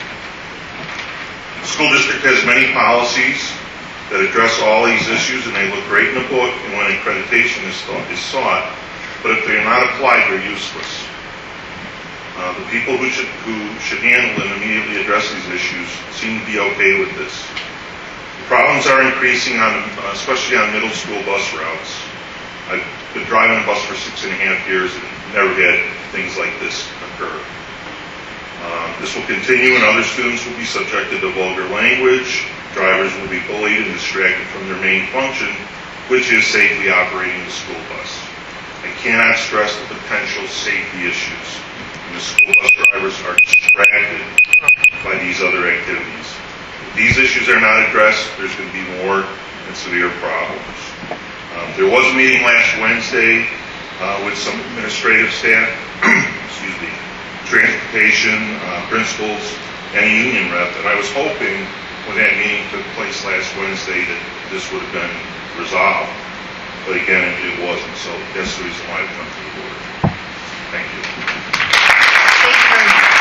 [SPEAKER 18] The school district has many policies that address all these issues, and they look great in the book and when accreditation is sought, but if they're not applied, they're useless. The people who should handle and immediately address these issues seem to be okay with this. The problems are increasing, especially on middle school bus routes. I've been driving a bus for 6.5 years and never had things like this occur. This will continue, and other students will be subjected to vulgar language. Drivers will be bullied and distracted from their main function, which is safely operating the school bus. I cannot stress the potential safety issues. And the school bus drivers are distracted by these other activities. If these issues are not addressed, there's going to be more and severe problems. There was a meeting last Wednesday with some administrative staff, transportation, principals, and a union rep, and I was hoping when that meeting took place last Wednesday that this would have been resolved. But again, it wasn't, so that's the reason why I've come to the board. Thank you.
[SPEAKER 1] Thank you very much.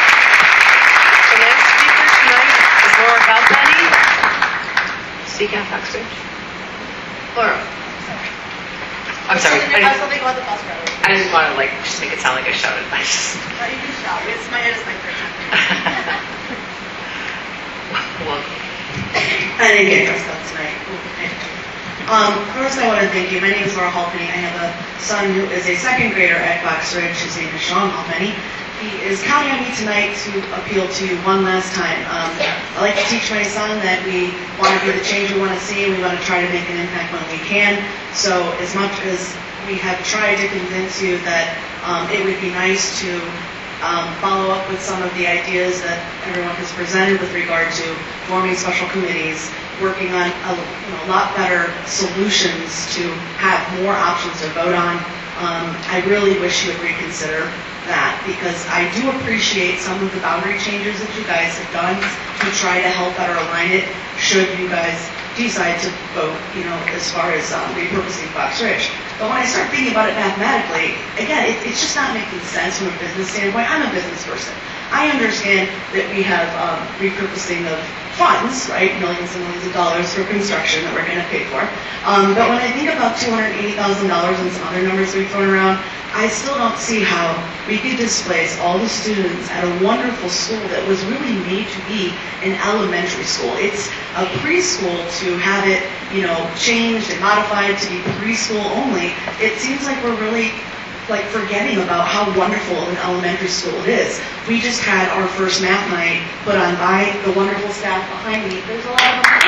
[SPEAKER 1] The last speaker tonight is Laura Baltani, speaking on Fox Ridge. Laura. I'm sorry. I didn't want to just make it sound like I shouted.
[SPEAKER 19] You can shout. It is my first time.
[SPEAKER 1] Welcome.
[SPEAKER 19] I didn't get dressed up tonight. First, I want to thank you. My name is Laura Halpenny. I have a son who is a second grader at Fox Ridge. His name is Sean Halpenny. He is counting on me tonight to appeal to you one last time. I like to teach my son that we want to be the change we want to see, and we want to try to make an impact when we can. So as much as we have tried to convince you that it would be nice to follow up with some of the ideas that everyone has presented with regard to forming special committees, working on a lot better solutions to have more options to vote on. I really wish you would reconsider that, because I do appreciate some of the boundary changes that you guys have done to try to help better align it should you guys decide to vote, as far as repurposing Fox Ridge. But when I start thinking about it mathematically, again, it's just not making sense from a business standpoint. I'm a business person. I understand that we have repurposing of funds, right? Millions and millions of dollars for construction that we're going to pay for. But when I think about $280,000 and some other numbers we've thrown around, I still don't see how we could displace all the students at a wonderful school that was really made to be an elementary school. It's a preschool to have it, changed and modified to be preschool only. It seems like we're really like forgetting about how wonderful an elementary school it is. We just had our first math night put on by the wonderful staff behind me. There's a lot of them.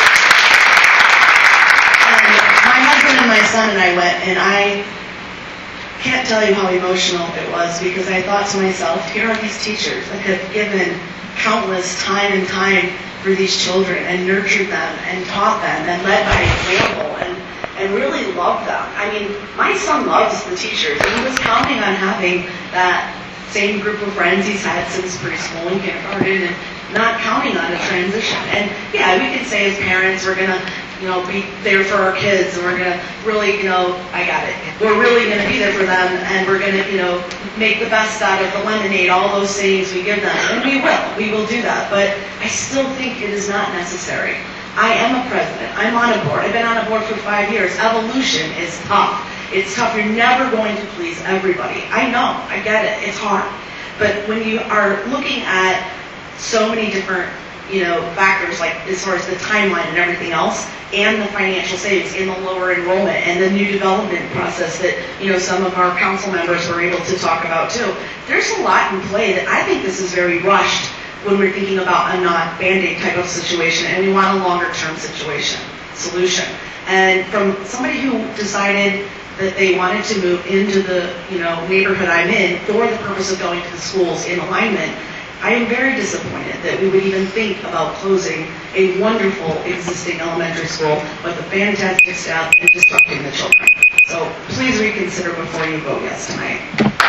[SPEAKER 19] And my husband and my son and I went, and I can't tell you how emotional it was, because I thought to myself, here are these teachers that have given countless time and time for these children and nurtured them and taught them and led by example and really loved them. I mean, my son loves the teachers, and he was counting on having that same group of friends he's had since preschool and kindergarten, and not counting on a transition. And yeah, we can say as parents, we're gonna, be there for our kids, and we're gonna really, I got it. We're really gonna be there for them, and we're gonna, make the best out of the lemonade, all those things we give them, and we will do that. But I still think it is not necessary. I am a president. I'm on a board. I've been on a board for 5 years. Evolution is tough. It's tough. You're never going to please everybody. I know. I get it. It's hard. But when you are looking at so many different, factors, like as far as the timeline and everything else, and the financial savings, and the lower enrollment, and the new development process that, some of our council members were able to talk about too, there's a lot in play that I think this is very rushed when we're thinking about a not Band-Aid type of situation, and we want a longer-term solution. And from somebody who decided that they wanted to move into the neighborhood I'm in for the purpose of going to the schools in alignment, I am very disappointed that we would even think about closing a wonderful existing elementary school with a fantastic staff and disrupting the children. So please reconsider before you vote yes tonight.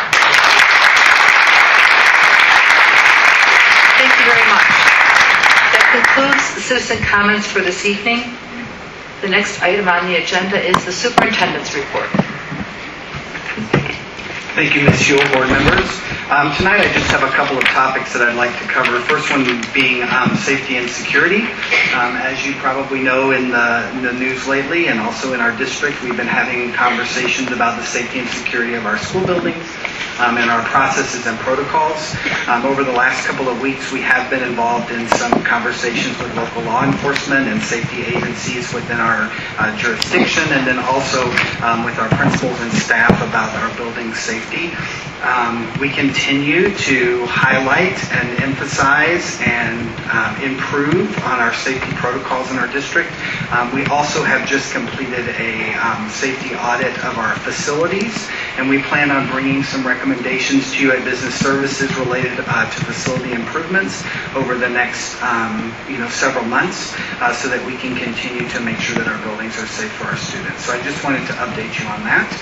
[SPEAKER 1] Thank you very much. That concludes the citizen comments for this evening. The next item on the agenda is the superintendent's report.
[SPEAKER 20] Thank you, Ms. Yule, board members. Tonight I just have a couple of topics that I'd like to cover. First one being safety and security. As you probably know in the news lately, and also in our district, we've been having conversations about the safety and security of our school buildings and our processes and protocols. Over the last couple of weeks, we have been involved in some conversations with local law enforcement and safety agencies within our jurisdiction, and then also with our principals and staff about our building safety. We continue to highlight and emphasize and improve on our safety protocols in our district. We also have just completed a safety audit of our facilities, and we plan on bringing some recommendations to you at Business Services related to facility improvements over the next several months so that we can continue to make sure that our buildings are safe for our students. So I just wanted to update you on that.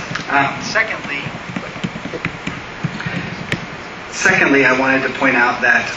[SPEAKER 20] Secondly, I wanted to point out that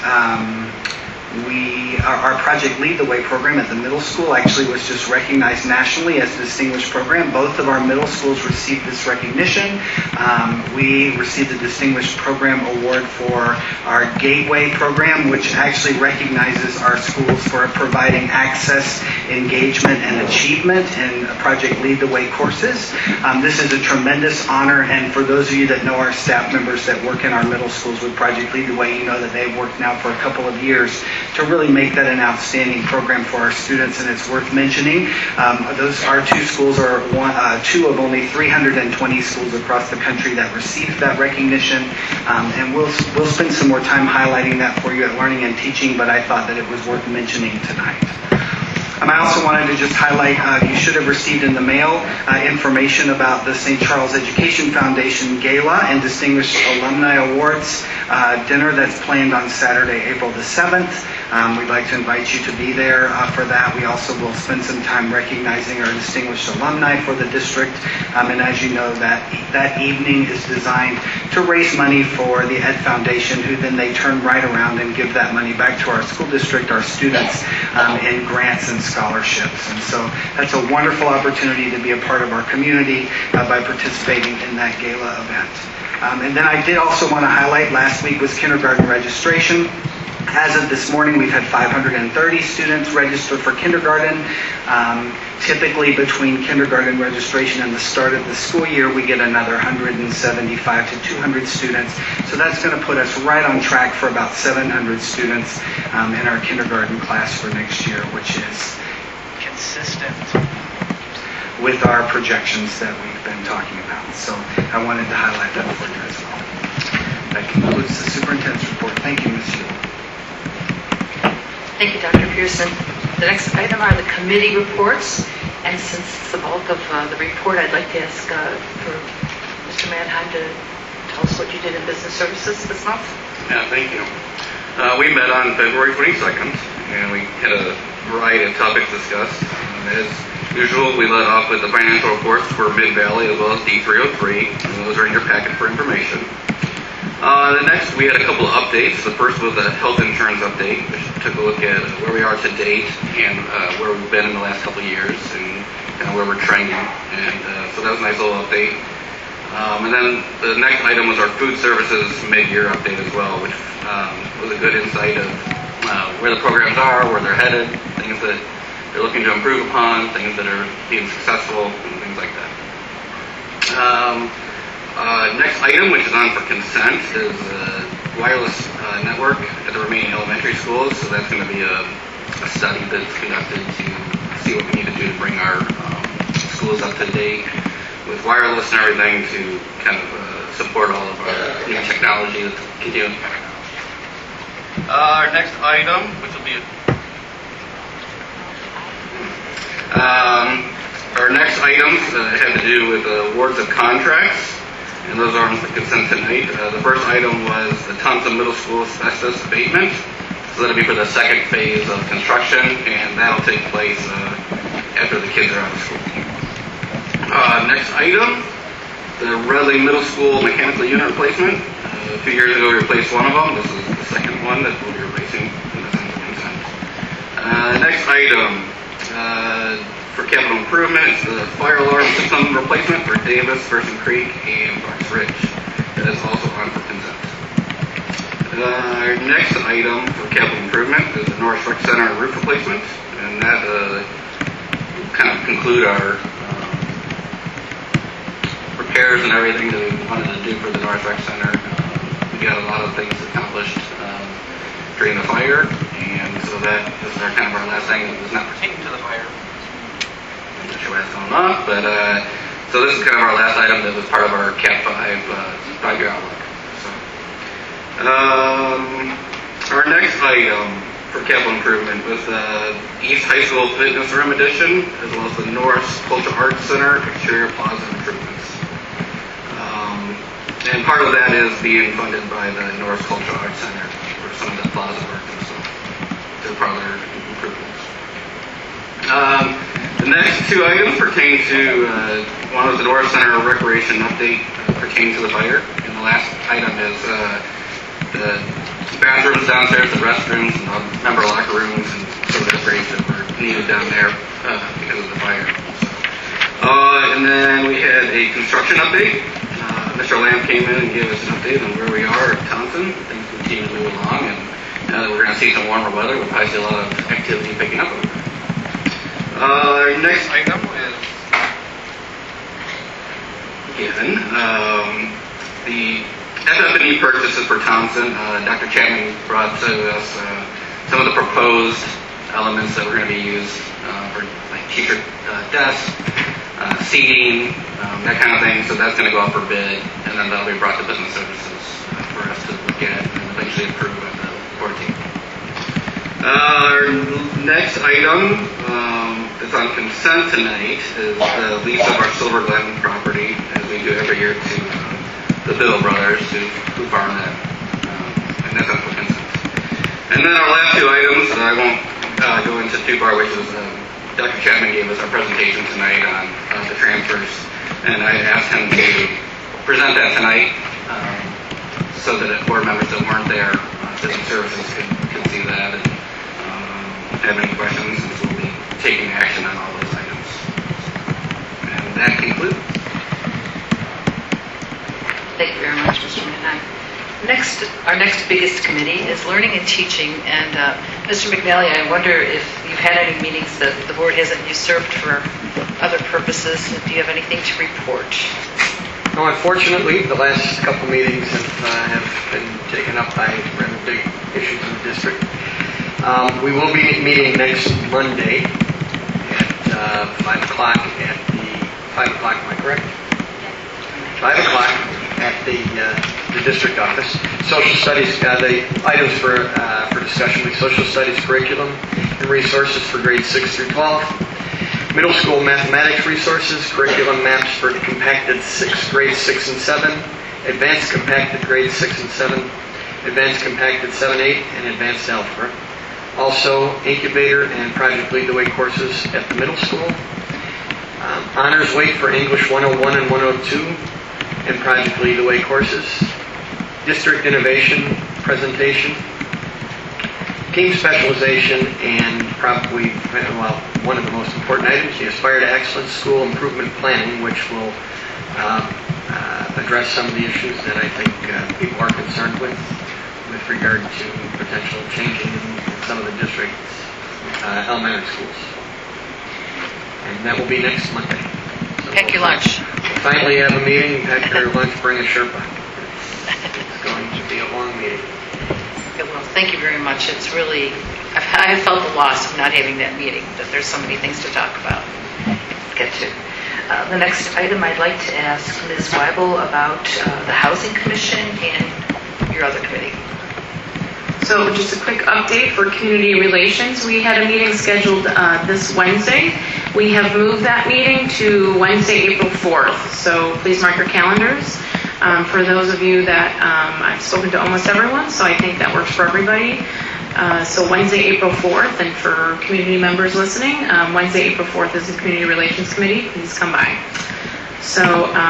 [SPEAKER 20] our Project Lead the Way program at the middle school actually was just recognized nationally as a distinguished program. Both of our middle schools received this recognition. We received the Distinguished Program Award for our Gateway program, which actually recognizes our schools for providing access, engagement, and achievement in Project Lead the Way courses. This is a tremendous honor, and for those of you that know our staff members that work in our middle schools with Project Lead the Way, you know that they've worked now for a couple of years to really make that an outstanding program for our students, and it's worth mentioning. Our two schools are two of only 320 schools across the country that received that recognition, and we'll spend some more time highlighting that for you at Learning and Teaching, but I thought that it was worth mentioning tonight. I also wanted to just highlight, you should have received in the mail information about the St. Charles Education Foundation Gala and Distinguished Alumni Awards dinner that's planned on Saturday, April the 7th. We'd like to invite you to be there for that. We also will spend some time recognizing our distinguished alumni for the district. And as you know, that evening is designed to raise money for the Ed Foundation, who then they turn right around and give that money back to our school district, our students, in grants and scholarships. And so that's a wonderful opportunity to be a part of our community by participating in that gala event. And then I did also want to highlight, last week was kindergarten registration. As of this morning, we've had 530 students register for kindergarten. Typically, between kindergarten registration and the start of the school year, we get another 175 to 200 students. So that's going to put us right on track for about 700 students in our kindergarten class for next year, which is consistent. with our projections that we've been talking about. So I wanted to highlight that for you as well. That concludes the superintendent's report. Thank you, Ms. Yule.
[SPEAKER 1] Thank you, Dr. Pearson. The next item are the committee reports. And since it's the bulk of the report, I'd like to ask for Mr. Mannheim to tell us what you did in business services this month.
[SPEAKER 21] Yeah, thank you. We met on February 22nd, and we had a variety of topics discussed. As usual, we led off with the financial reports for Mid-Valley as well as D303, and those are in your packet for information. Next, we had a couple of updates. The first was a health insurance update, which took a look at where we are to date and where we've been in the last couple of years and kind of where we're trending. And so that was a nice little update. And then the next item was our food services mid-year update as well, which was a good insight of where the programs are, where they're headed, things that they're looking to improve upon, things that are being successful, and things like that. Next item, which is on for consent, is wireless network at the remaining elementary schools. So that's going to be a study that's conducted to see what we need to do to bring our schools up to date with wireless and everything to kind of support all of our new technology that's continuing. Our next item, which will be our next items have to do with awards of contracts, and those are on the consent tonight. The first item was the Thompson Middle School asbestos abatement. So that'll be for the second phase of construction, and that'll take place after the kids are out of school. Next item, the Redley Middle School mechanical unit replacement. A few years ago we replaced one of them. This is the second one that we'll be replacing in the consent. Next item, for capital improvement, it's the fire alarm system replacement for Davis, Person Creek, and Fox Ridge. That is also on for consent. Our next item for capital improvement is the Norris Rec Center roof replacement, and that will kind of conclude our repairs and everything that we wanted to do for the Norris Rec Center. We got a lot of things accomplished during the fire, and so this is kind of our last thing that was not pertaining to the fire. I'm not sure why it's going off, but so this is kind of our last item that was part of our Cap 5 5-year outlook. So, our next item for capital improvement was the East High School Fitness Room addition, as well as the Norris Cultural Arts Center exterior plaza improvements. And part of that is being funded by the Norris Cultural Arts Center for some of the plaza work and so they're part of their improvements. The next two items pertain to one was the Norris Center recreation update pertaining to the fire, and the last item is the bathrooms downstairs, the restrooms, and the member locker rooms, and some of the upgrades that were needed down there because of the fire. And then we had a construction update. Mr. Lamb came in and gave us an update on where we are at Thompson. Things continue to move along, and now that we're going to see some warmer weather, we'll probably see a lot of activity picking up over there. Our next item is, again, the FF&E purchases for Thompson. Dr. Chapman brought to us some of the proposed elements that were going to be used for like teacher desks, seating, that kind of thing. So that's going to go up for bid, and then that'll be brought to business services for us to look at and eventually approve at the board team. Our next item that's on consent tonight is the lease of our Silver Glen property, as we do every year to the Biddle brothers who farm that, and that's on for consent. And then our last two items, I won't go into too far, which is Dr. Chapman gave us our presentation tonight on the transfers, and I asked him to present that tonight so that board members that weren't there, business services could see that and have any questions, since we'll be taking action on all those items. And that concludes.
[SPEAKER 1] Thank you very much, Mr. Mannheim. Our next biggest committee is learning and teaching, and Mr. McNally, I wonder if you've had any meetings that the board hasn't usurped for other purposes. Do you have anything to report?
[SPEAKER 22] No, unfortunately, the last couple meetings have been taken up by rather big issues in the district. We will be meeting next Monday at 5 o'clock at the 5 o'clock, am I correct? 5 o'clock at the district office. Social studies, the items for discussion will be social studies curriculum and resources for grades 6 through 12. Middle school mathematics resources, curriculum maps for compacted grades 6 and 7, advanced compacted grades 6 and 7, advanced compacted 7, 8, and advanced algebra. Also, incubator and project lead the way courses at the middle school. Honors weight for English 101 and 102 and project lead the way courses. District innovation presentation. Team specialization, and probably, one of the most important items, the Aspire to Excellence School Improvement Planning, which will address some of the issues that I think people are concerned with regard to potential changing in some of the district's elementary schools. And that will be next Monday. So
[SPEAKER 1] pack your lunch.
[SPEAKER 22] We'll finally have a meeting, pack your lunch, bring a Sherpa. It's going to be a long meeting.
[SPEAKER 1] Well, thank you very much. It's really, I have felt the loss of not having that meeting, that there's so many things to talk about, get to. The next item, I'd like to ask Ms. Weibel about the Housing Commission and your other committee.
[SPEAKER 11] So just a quick update for community relations. We had a meeting scheduled this Wednesday. We have moved that meeting to Wednesday, April 4th. So please mark your calendars. For those of you that I've spoken to almost everyone, so I think that works for everybody. So Wednesday, April 4th, and for community members listening, Wednesday, April 4th is the Community Relations Committee. Please come by. So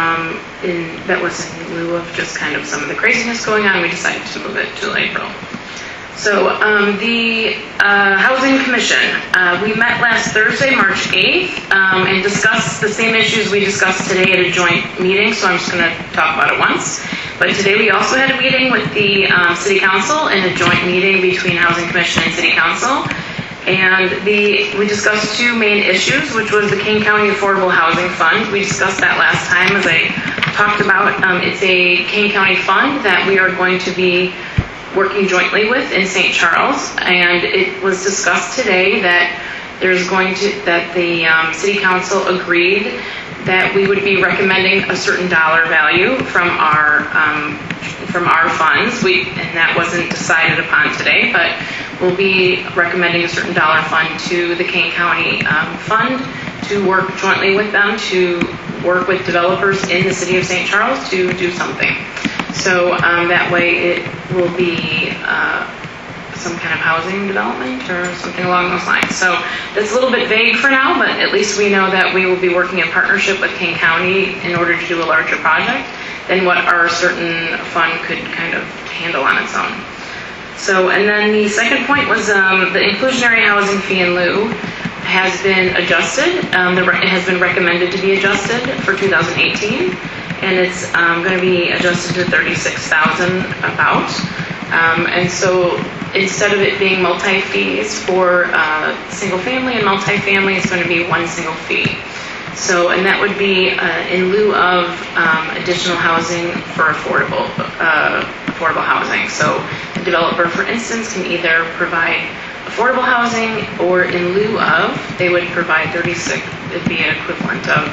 [SPEAKER 11] that was in lieu of just kind of some of the craziness going on. We decided to move it to April. So the Housing Commission, we met last Thursday, March 8th, and discussed the same issues we discussed today at a joint meeting, so I'm just going to talk about it once. But today we also had a meeting with the City Council and a joint meeting between Housing Commission and City Council. And we discussed two main issues, which was the Kane County Affordable Housing Fund. We discussed that last time, as I talked about. It's a Kane County fund that we are going to be working jointly with in St. Charles, and it was discussed today that that the City Council agreed that we would be recommending a certain dollar value from our funds. And that wasn't decided upon today, but we'll be recommending a certain dollar fund to the Kane County fund to work jointly with them to work with developers in the City of St. Charles to do something. So that way it will be some kind of housing development or something along those lines. So that's a little bit vague for now, but at least we know that we will be working in partnership with Kane County in order to do a larger project than what our certain fund could kind of handle on its own. So, and then the second point was the inclusionary housing fee in lieu has been adjusted. It has been recommended to be adjusted for 2018. And it's going to be adjusted to $36,000 about. And so instead of it being multi-fees for single family and multi-family, it's going to be one single fee. So, and that would be in lieu of additional housing for affordable housing. So the developer, for instance, can either provide affordable housing, or in lieu of, they would provide 36. It'd be an equivalent of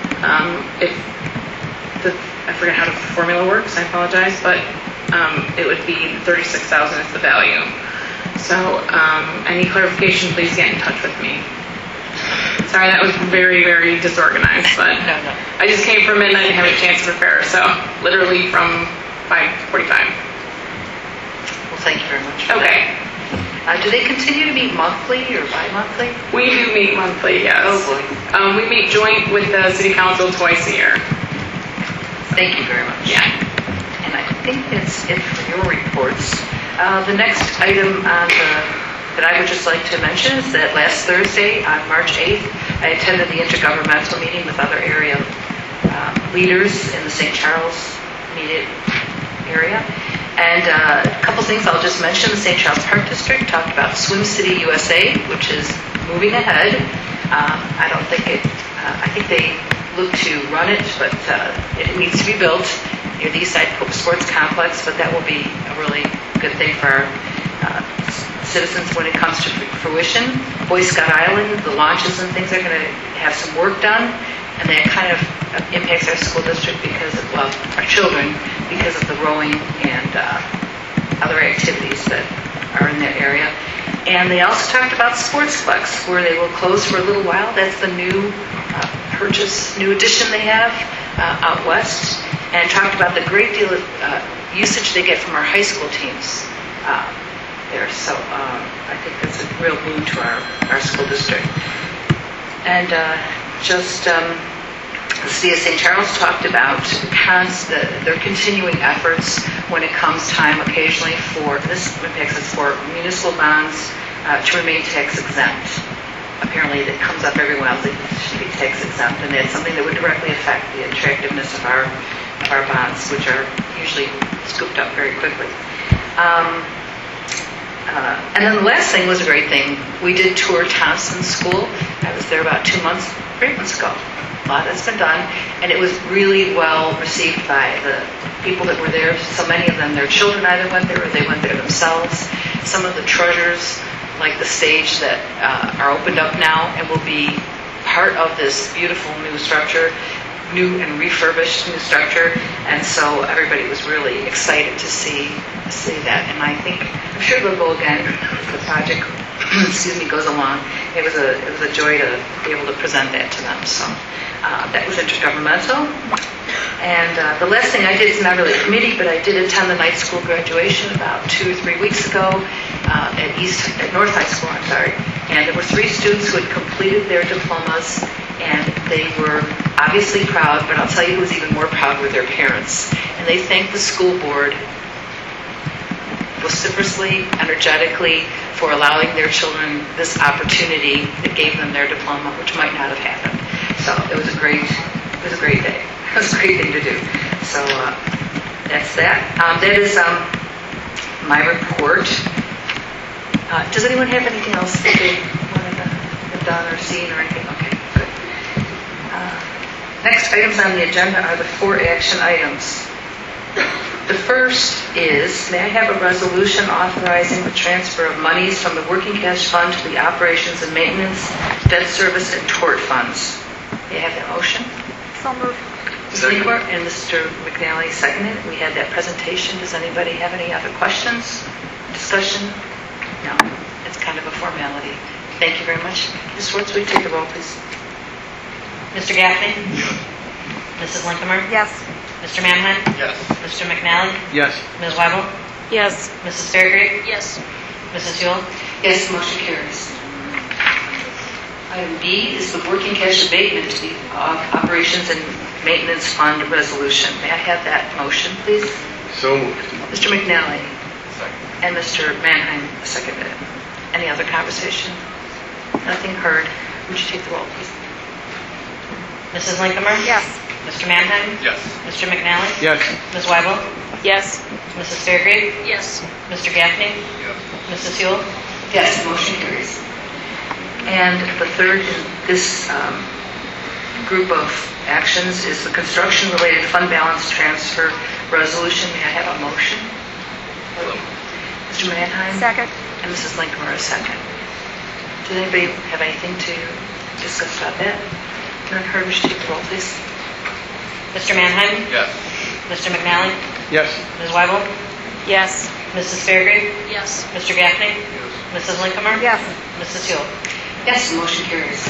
[SPEAKER 11] I forget how the formula works, I apologize, but it would be $36,000 is the value. So any clarification, please get in touch with me. Sorry, that was very, very disorganized, but I just came from midnight and haven't had a chance to prepare, so literally from 5:45.
[SPEAKER 1] Well, thank you very much.
[SPEAKER 11] Okay.
[SPEAKER 1] Do they continue to meet monthly or bi-monthly?
[SPEAKER 11] We do meet monthly, yes.
[SPEAKER 1] Oh, boy.
[SPEAKER 11] We meet joint with the City Council twice a year.
[SPEAKER 1] Thank you very much.
[SPEAKER 11] Yeah.
[SPEAKER 1] And I think that's it for your reports. The next item that I would just like to mention is that last Thursday, on March 8th, I attended the intergovernmental meeting with other area leaders in the St. Charles immediate area. And a couple things I'll just mention. The St. Charles Park District talked about Swim City USA, which is moving ahead. I think they look to run it, but it needs to be built near the East Side Sports Complex, but that will be a really good thing for our citizens when it comes to fruition. Boy Scout Island, the launches and things are going to have some work done, and that kind of impacts our school district because of, well, our children, because of the rowing and other activities that are in that area. And they also talked about Sportsplex, where they will close for a little while. That's the new new addition they have out west, and talked about the great deal of usage they get from our high school teams there. So I think that's a real boon to our school district. And the City of St. Charles talked about their continuing efforts when it comes time occasionally for municipal bonds to remain tax exempt. Apparently, that comes up every while. They should be tax exempt, and that's something that would directly affect the attractiveness of our bonds, which are usually scooped up very quickly. And then the last thing was a great thing. We did tour Thompson School. I was there about 3 months ago. A lot has been done, and it was really well received by the people that were there. So many of them, their children either went there or they went there themselves. Some of the treasures, like the stage that are opened up now and will be part of this beautiful new structure, new and refurbished new structure, and so everybody was really excited to see that. And I'm sure they'll go again if the project goes along. It was a joy to be able to present that to them. So that was intergovernmental. And the last thing I did is not really a committee, but I did attend the night school graduation about 2 or 3 weeks ago at North High School, and there were 3 students who had completed their diplomas, and they were obviously proud, but I'll tell you who was even more proud were their parents. And they thanked the school board vociferously, energetically, for allowing their children this opportunity that gave them their diploma, which might not have happened. So it was a great day. It was a great thing to do. So that's that. That is my report. Does anyone have anything else that they wanted to have done or seen or anything? Okay, good. Next items on the agenda are the 4 action items. The first is, may I have a resolution authorizing the transfer of monies from the working cash fund to the operations and maintenance, debt service, and tort funds. May I have that motion?
[SPEAKER 10] So moved.
[SPEAKER 1] Ms. Linkor and Mr. McNally seconded. We had that presentation. Does anybody have any other questions? Discussion? No. It's kind of a formality. Thank you very much. Ms. Schwartz, will you take the roll, please?
[SPEAKER 2] Mr. Gaffney? Yes. Mrs. Linkamer?
[SPEAKER 10] Yes.
[SPEAKER 2] Mr. Mannheim?
[SPEAKER 12] Yes.
[SPEAKER 2] Mr. McNally?
[SPEAKER 12] Yes.
[SPEAKER 2] Ms. Weibel?
[SPEAKER 10] Yes.
[SPEAKER 2] Mrs. Fairgrave?
[SPEAKER 10] Yes.
[SPEAKER 2] Mrs. Yule?
[SPEAKER 1] Yes, motion carries. Item B is the working cash abatement to the operations and maintenance fund resolution. May I have that motion, please?
[SPEAKER 12] So moved.
[SPEAKER 1] Mr. McNally
[SPEAKER 12] Second.
[SPEAKER 1] and Mr. Mannheim seconded it. Any other conversation? Nothing heard. Would you take the roll, please?
[SPEAKER 2] Mrs. Linkamer?
[SPEAKER 10] Yes.
[SPEAKER 2] Mr. Mannheim?
[SPEAKER 12] Yes.
[SPEAKER 2] Mr. McNally?
[SPEAKER 12] Yes.
[SPEAKER 2] Ms. Weibel?
[SPEAKER 10] Yes.
[SPEAKER 2] Mrs. Fairgrave?
[SPEAKER 10] Yes.
[SPEAKER 2] Mr. Gaffney?
[SPEAKER 12] Yes.
[SPEAKER 2] Mrs. Yule?
[SPEAKER 1] Yes, motion carries. And the third in this group of actions is the construction-related fund balance transfer resolution. May I have a motion? Mr. Mannheim?
[SPEAKER 10] Second.
[SPEAKER 1] And Mrs. Linkamer, a second. Does anybody have anything to discuss about that? None heard. Would you take the roll, please?
[SPEAKER 2] Mr. Mannheim?
[SPEAKER 12] Yes.
[SPEAKER 2] Mr. McNally?
[SPEAKER 12] Yes.
[SPEAKER 2] Ms. Weibel?
[SPEAKER 10] Yes.
[SPEAKER 2] Mrs. Fairgrave?
[SPEAKER 10] Yes.
[SPEAKER 2] Mr. Gaffney?
[SPEAKER 12] Yes.
[SPEAKER 2] Mrs. Linkamer?
[SPEAKER 10] Yes.
[SPEAKER 2] Mrs. Yule?
[SPEAKER 1] Yes, motion carries.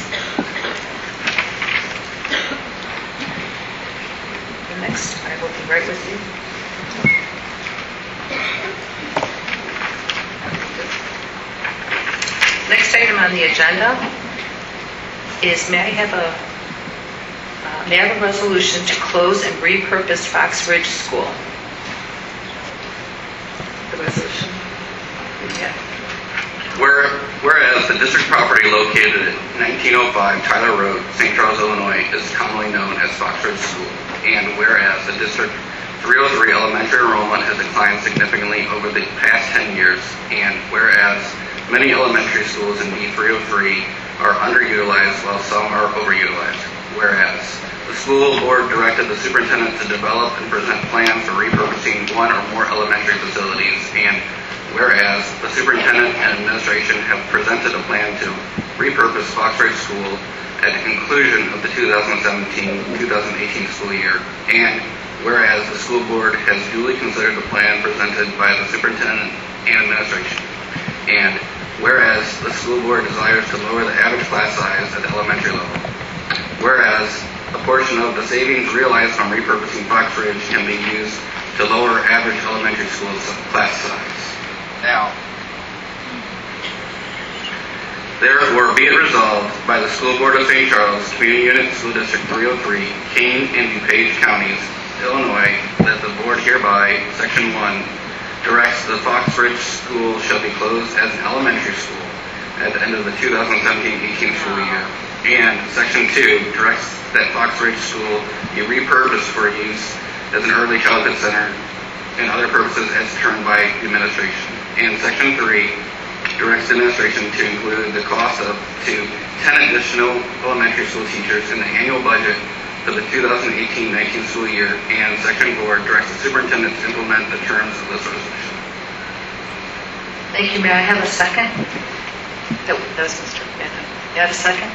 [SPEAKER 1] Next, I will be right with you. Next item on the agenda is may I have a resolution to close and repurpose Fox Ridge School? The resolution. Yeah.
[SPEAKER 21] Whereas the district property located at 1905 Tyler Road, St. Charles, Illinois, is commonly known as Fox Ridge School, and whereas the District 303 elementary enrollment has declined significantly over the past 10 years, and whereas many elementary schools in D303 are underutilized while some are overutilized, whereas the school board directed the superintendent to develop and present plans for repurposing one or more elementary facilities, and whereas the superintendent and administration have presented a plan to repurpose Fox Ridge School at the conclusion of the 2017-2018 school year, and whereas the school board has duly considered the plan presented by the superintendent and administration, and whereas the school board desires to lower the average class size at the elementary level, whereas a portion of the savings realized from repurposing Fox Ridge can be used to lower average elementary school class size. Now, therefore, be it resolved by the School Board of St. Charles, Community Unit School District 303, Kane and DuPage Counties, Illinois, that the board hereby, Section 1, directs the Fox Ridge School shall be closed as an elementary school at the end of the 2017-18 school year. And Section 2 directs that Fox Ridge School be repurposed for use as an early childhood center and other purposes as determined by the administration. And Section 3 directs the administration to include the cost of to 10 additional elementary school teachers in the annual budget for the 2018-19 school year. And Section 4 directs the superintendent to implement the terms of this resolution.
[SPEAKER 1] Thank you. May I have a second? That was Mr. Bannon. You have a second?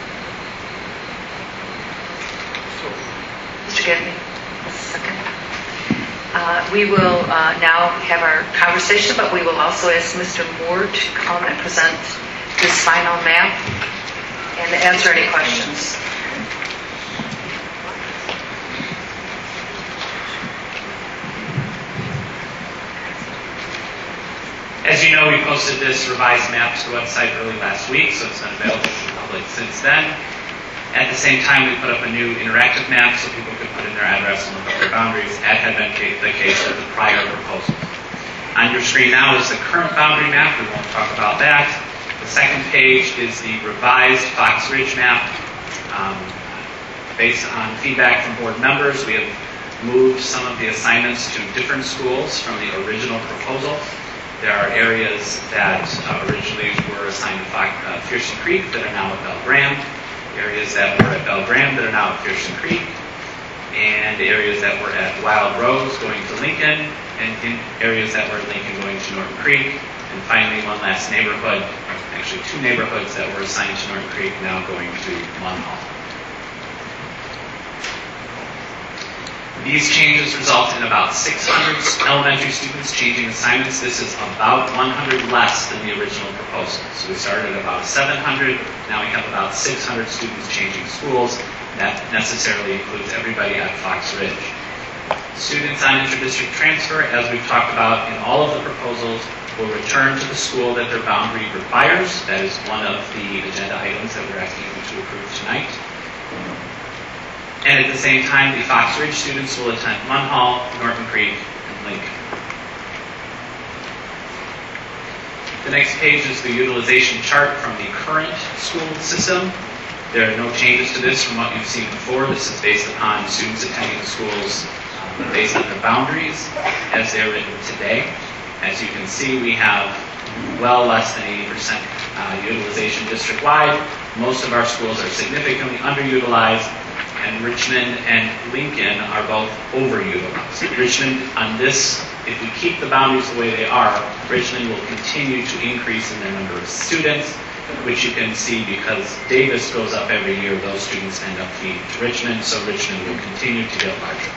[SPEAKER 1] Mr. Gaffney, a second. We will now have our conversation, but we will also ask Mr. Moore to come and present this final map and answer any questions.
[SPEAKER 5] As you know, we posted this revised map to the website early last week, so it's been available to the public since then. At the same time, we put up a new interactive map so people could put in their address and look up their boundaries, as had been the case with the prior proposal. On your screen now is the current boundary map. We won't talk about that. The second page is the revised Fox Ridge map. Based on feedback from board members, we have moved some of the assignments to different schools from the original proposal. There are areas that originally were assigned to Pearson Creek that are now at Belle Graham, areas that were at Belle Graham that are now at Pearson Creek, and areas that were at Wild Rose going to Lincoln, and in areas that were at Lincoln going to Norton Creek, and finally one last neighborhood, actually two neighborhoods that were assigned to Norton Creek now going to Munhall. These changes result in about 600 elementary students changing assignments. This is about 100 less than the original proposal. So we started at about 700, now we have about 600 students changing schools. That necessarily includes everybody at Fox Ridge. Students on interdistrict transfer, as we've talked about in all of the proposals, will return to the school that their boundary requires. That is one of the agenda items that we're asking you to approve tonight. And at the same time, the Fox Ridge students will attend Munhall, Norton Creek, and Lincoln. The next page is the utilization chart from the current school system. There are no changes to this from what you've seen before. This is based upon students attending the schools based on their boundaries as they're written today. As you can see, we have well less than 80% utilization district-wide. Most of our schools are significantly underutilized, and Richmond and Lincoln are both overutilized. Richmond, on this, if we keep the boundaries the way they are, Richmond will continue to increase in their number of students, which you can see because Davis goes up every year. Those students end up feeding to Richmond, so Richmond will continue to get larger.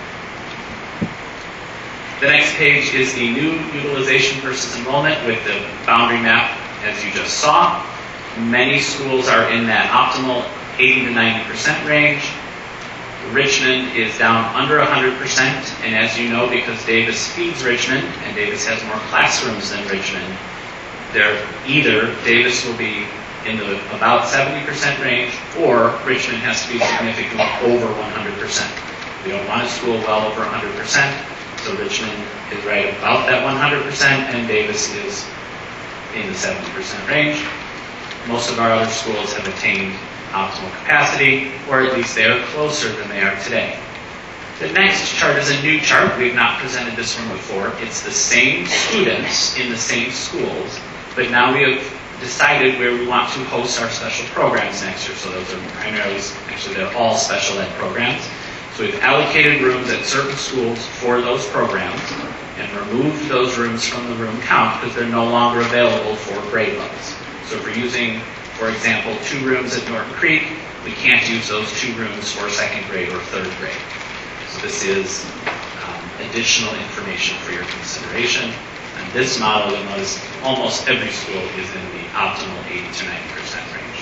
[SPEAKER 5] The next page is the new utilization versus enrollment with the boundary map, as you just saw. Many schools are in that optimal 80 to 90% range. Richmond is down under 100%, and as you know, because Davis feeds Richmond, and Davis has more classrooms than Richmond, either Davis will be in the about 70% range, or Richmond has to be significantly over 100%. We don't want a school well over 100%, so Richmond is right about that 100%, and Davis is in the 70% range. Most of our other schools have attained optimal capacity, or at least they are closer than they are today. The next chart is a new chart. We have not presented this one before. It's the same students in the same schools, but now we have decided where we want to host our special programs next year. So those are primarily, actually they're all special ed programs. So we've allocated rooms at certain schools for those programs and removed those rooms from the room count because they're no longer available for grade levels. So if we're using, for example, 2 rooms at Norton Creek, we can't use those 2 rooms for 2nd grade or 3rd grade. So this is additional information for your consideration. And this model, you'll notice almost every school is in the optimal 80 to 90% range.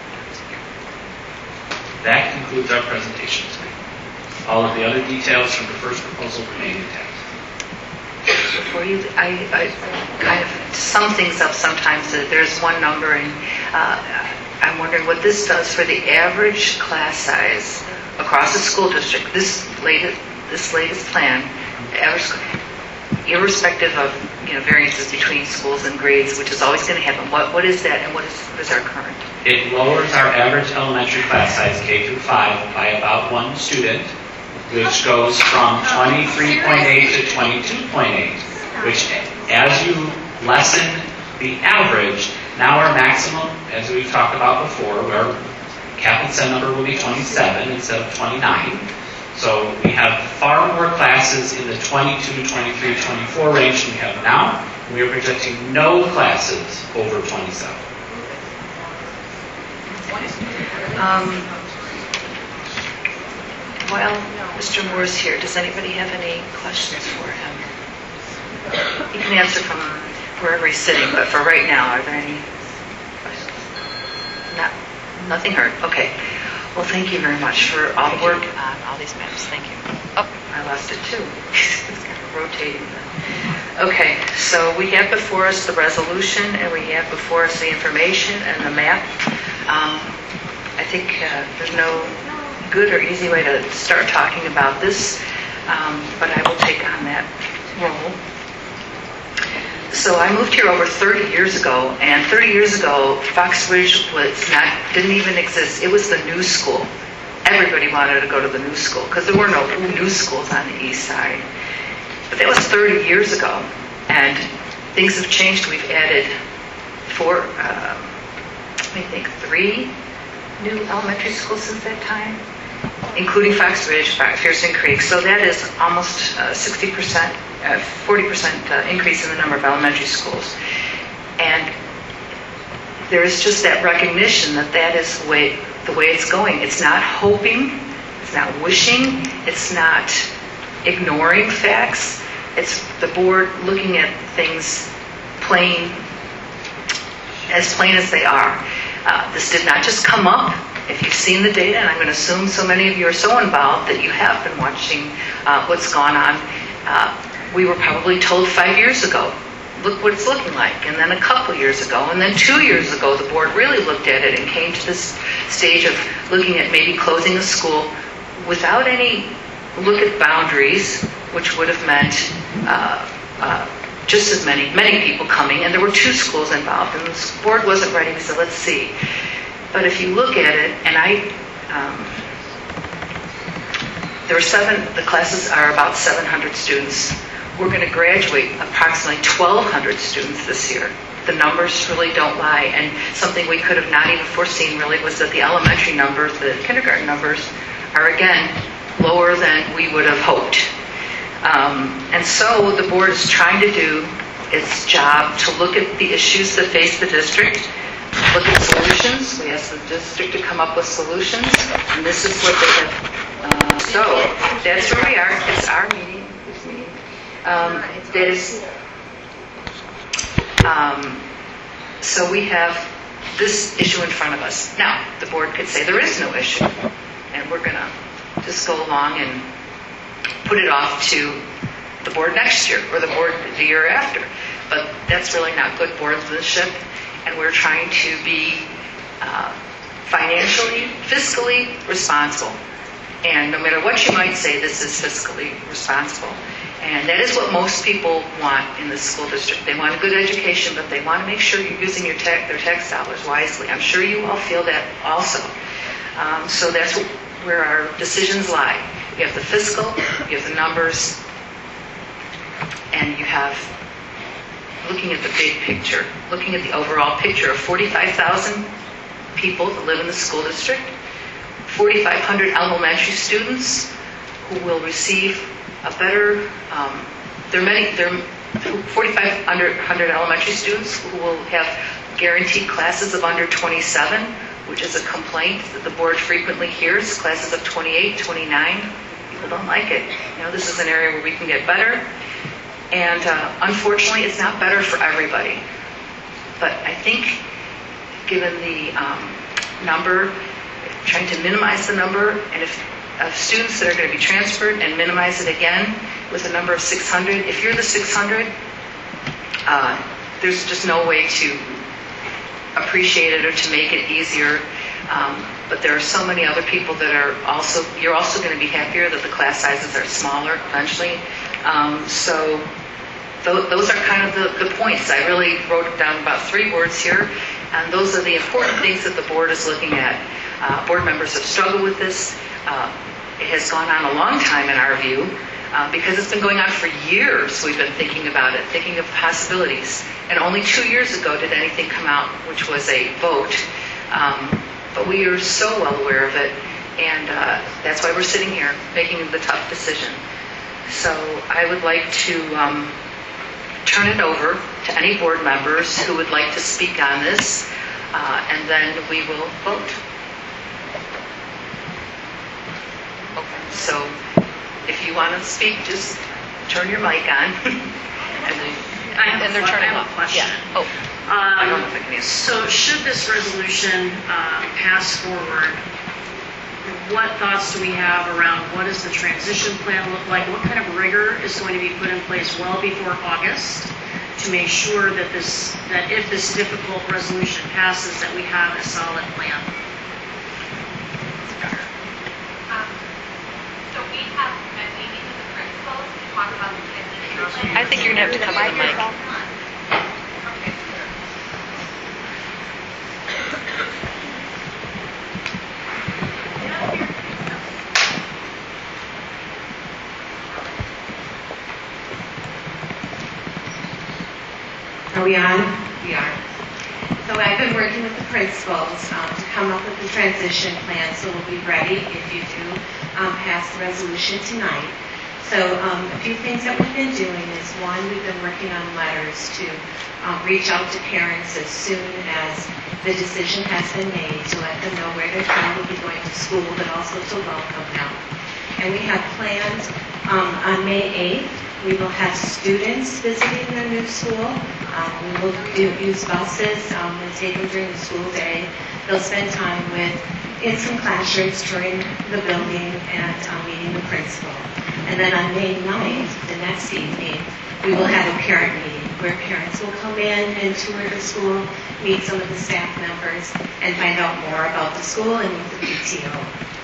[SPEAKER 5] That concludes our presentation tonight. All of the other details from the first proposal remain intact.
[SPEAKER 1] Before you, I kind of sum things up sometimes. There's one number, and I'm wondering what this does for the average class size across the school district. This latest plan, average, irrespective of variances between schools and grades, which is always going to happen. What is that, and what is our current?
[SPEAKER 5] It lowers our average elementary class size K through 5 by about 1 student, which goes from 23.8 to 22.8, which as you lessen the average, now our maximum, as we've talked about before, where cap and set number will be 27 instead of 29. So we have far more classes in the 22, 23, 24 range than we have now. We are projecting no classes over 27.
[SPEAKER 1] While Mr. Moore's here, does anybody have any questions for him? You can answer from wherever he's sitting, but for right now, are there any questions? Nothing heard. Okay. Well, thank you very much for all the work on all these maps. Thank you. Oh, I lost it too. It's kind of rotating. Okay, so we have before us the resolution, and we have before us the information and the map. I think there's no good or easy way to start talking about this, but I will take on that role. So I moved here over 30 years ago, and 30 years ago, Fox Ridge didn't even exist. It was the new school. Everybody wanted to go to the new school because there were no new schools on the east side. But that was 30 years ago, and things have changed. We've added 3 new elementary schools since that time, including Fox Ridge, Pearson Creek. So that is almost 60%, 40% increase in the number of elementary schools. And there is just that recognition that is the way it's going. It's not hoping, it's not wishing, it's not ignoring facts. It's the board looking at things plain as they are. This did not just come up. If you've seen the data, and I'm going to assume so many of you are so involved that you have been watching what's gone on, we were probably told 5 years ago, look what it's looking like. And then a couple years ago, and then 2 years ago, the board really looked at it and came to this stage of looking at maybe closing a school without any look at boundaries, which would have meant just as many people coming, and there were 2 schools involved, and the board wasn't ready. We said, let's see. But if you look at it, and there were 7, the classes are about 700 students. We're going to graduate approximately 1,200 students this year. The numbers really don't lie, and something we could have not even foreseen really was that the elementary numbers, the kindergarten numbers, are again lower than we would have hoped. And so the board is trying to do its job to look at the issues that face the district, look at solutions. We asked the district to come up with solutions, and this is what they have. So that's where we are. It's our meeting. So we have this issue in front of us. Now, the board could say there is no issue, and we're going to just go along and put it off to the board next year or the board the year after. But that's really not good boardmanship, and we're trying to be financially, fiscally responsible. And no matter what you might say, this is fiscally responsible. And that is what most people want in the school district. They want a good education, but they want to make sure you're using their tax dollars wisely. I'm sure you all feel that also. So that's where our decisions lie. You have the fiscal, you have the numbers, and you have looking at the big picture, looking at the overall picture of 45,000 people that live in the school district, 4,500 elementary students, who will receive a better, there are 4,500 elementary students who will have guaranteed classes of under 27, which is a complaint that the board frequently hears, classes of 28, 29. People don't like it. This is an area where we can get better. And unfortunately, it's not better for everybody. But I think given the number, trying to minimize the number, and if of students that are going to be transferred and minimize it again with a number of 600, if you're the 600, there's just no way to appreciate it or to make it easier. But there are so many other people that are also, you're also going to be happier that the class sizes are smaller eventually. So those are kind of the points. I really wrote down about 3 words here, and those are the important things that the board is looking at. Board members have struggled with this. It has gone on a long time in our view, because it's been going on for years. We've been thinking about it, thinking of possibilities. And only 2 years ago did anything come out, which was a vote. But we are so well aware of it, and that's why we're sitting here making the tough decision. So I would like to turn it over to any board members who would like to speak on this, and then we will vote. Okay, so if you want to speak, just turn your mic on.
[SPEAKER 7] And they're turning off. Question.
[SPEAKER 1] Yeah. Oh, I don't know if I can answer.
[SPEAKER 7] So should this resolution pass forward, what thoughts do we have around what does the transition plan look like? What kind of rigor is going to be put in place well before August to make sure that if this difficult resolution passes, that we have a solid plan?
[SPEAKER 8] So we have been meeting with the principals to talk about the transition plan.
[SPEAKER 2] I think you're going to have to cover the mic.
[SPEAKER 14] Are we on? We are. So I've been working with the principals to come up with the transition plan, so we'll be ready if you do pass the resolution tonight. So a few things that we've been doing is, one, we've been working on letters to reach out to parents as soon as the decision has been made to let them know where their child will be going to school, but also to welcome them. And we have plans on May 8th. We will have students visiting their new school. We will use buses and take them during the school day. They'll spend time in some classrooms touring the building and meeting the principal. And then on May 9th, the next evening, we will have a parent meeting where parents will come in and tour the school, meet some of the staff members, and find out more about the school and with the PTO.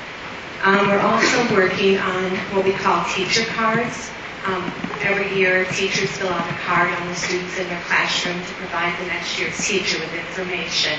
[SPEAKER 14] We're also working on what we call teacher cards. Every year, teachers fill out a card on the students in their classroom to provide the next year's teacher with information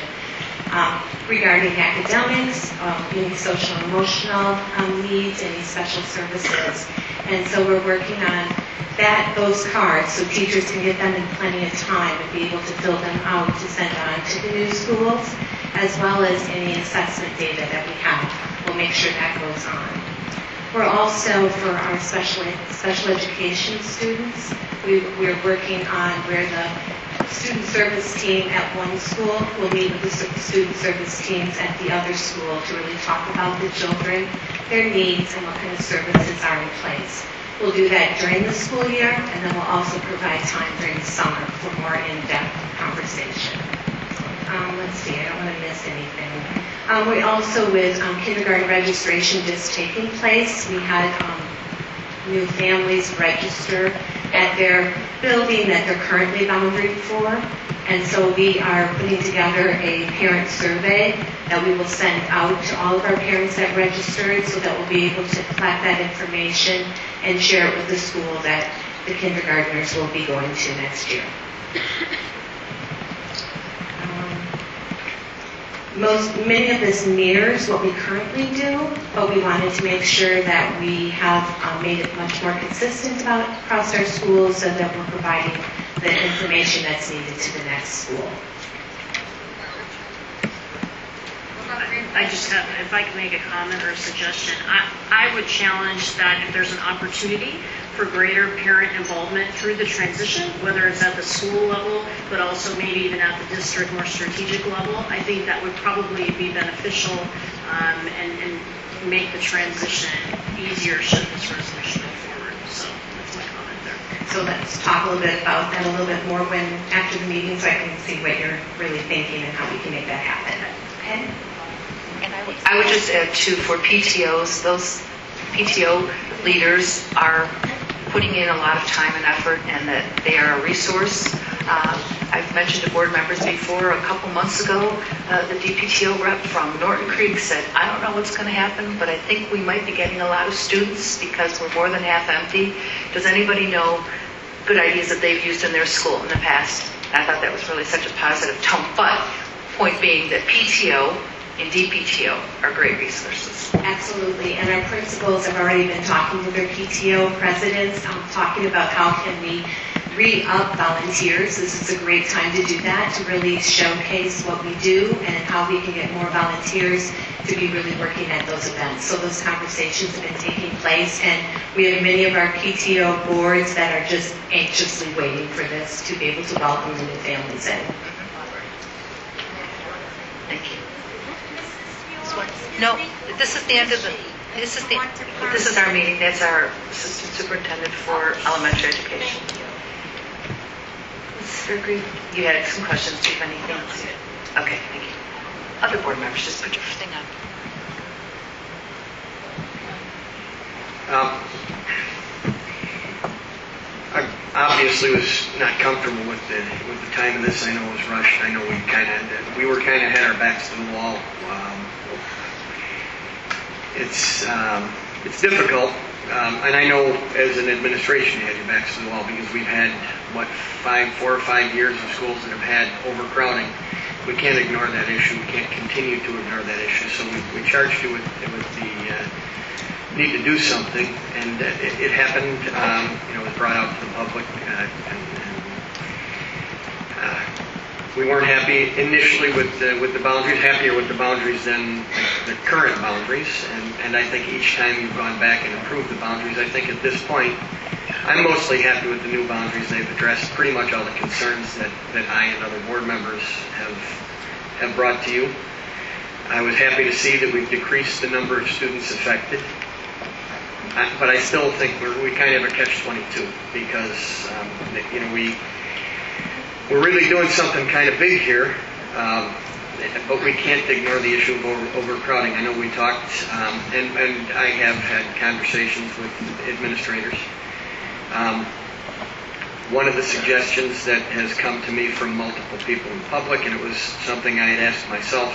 [SPEAKER 14] regarding academics, any social and emotional needs, any special services. And so we're working on those cards so teachers can get them in plenty of time and be able to fill them out to send on to the new schools, as well as any assessment data that we have. We'll make sure that goes on. We're also, for our special education students, we're working on where the student service team at one school will meet with the student service teams at the other school to really talk about the children, their needs, and what kind of services are in place. We'll do that during the school year, and then we'll also provide time during the summer for more in-depth conversation. Let's see, I don't want to miss anything. We also, with kindergarten registration just taking place, we had new families register at their building that they're currently boundaried for. And so we are putting together a parent survey that we will send out to all of our parents that registered so that we'll be able to collect that information and share it with the school that the kindergartners will be going to next year. Many of this mirrors what we currently do, but we wanted to make sure that we have made it much more consistent across our schools so that we're providing the information that's needed to the next school.
[SPEAKER 7] if I could make a comment or a suggestion, I would challenge that if there's an opportunity for greater parent involvement through the transition, whether it's at the school level, but also maybe even at the district more strategic level, I think that would probably be beneficial and make the transition easier should this resolution go forward. So that's my comment there.
[SPEAKER 6] So let's talk a little bit about that a little bit more when after the meeting, so I can see what you're really thinking and how we can make that happen. Okay?
[SPEAKER 1] I would just add too, for PTOs, those PTO leaders are putting in a lot of time and effort, and that they are a resource. I've mentioned to board members before, a couple months ago, the DPTO rep from Norton Creek said, I don't know what's going to happen, but I think we might be getting a lot of students because we're more than half empty. Does anybody know good ideas that they've used in their school in the past? I thought that was really such a positive tone. But point being that PTO and DPTO are great resources.
[SPEAKER 6] Absolutely, and our principals have already been talking to their PTO presidents, talking about how can we re-up volunteers. This is a great time to do that, to really showcase what we do and how we can get more volunteers to be really working at those events. So those conversations have been taking place, and we have many of our PTO boards that are just anxiously waiting for this to be able to welcome the new families in.
[SPEAKER 1] Thank you. No, this is the end of this is our meeting. That's our assistant superintendent for elementary education. Mr. Green, you had some questions. Do you have anything? Okay, thank you. Other board members, just put your thing on.
[SPEAKER 22] I obviously was not comfortable with the time of this. I know it was rushed. I know we were kind of had our backs to the wall. It's difficult, and I know as an administration you had your backs to the wall because we've had 4 or 5 years of schools that have had overcrowding. We can't ignore that issue. We can't continue to ignore that issue. So we charged you with the need to do something, and it happened. It was brought out to the public, we weren't happy initially with the boundaries. Happier with the boundaries than the current boundaries, and I think each time you've gone back and improved the boundaries. I think at this point, I'm mostly happy with the new boundaries. They've addressed pretty much all the concerns that I and other board members have brought to you. I was happy to see that we've decreased the number of students affected. But I still think we kind of have a catch-22 because we're really doing something kind of big here, but we can't ignore the issue of overcrowding. I know we talked, and I have had conversations with administrators. One of the suggestions that has come to me from multiple people in public, and it was something I had asked myself,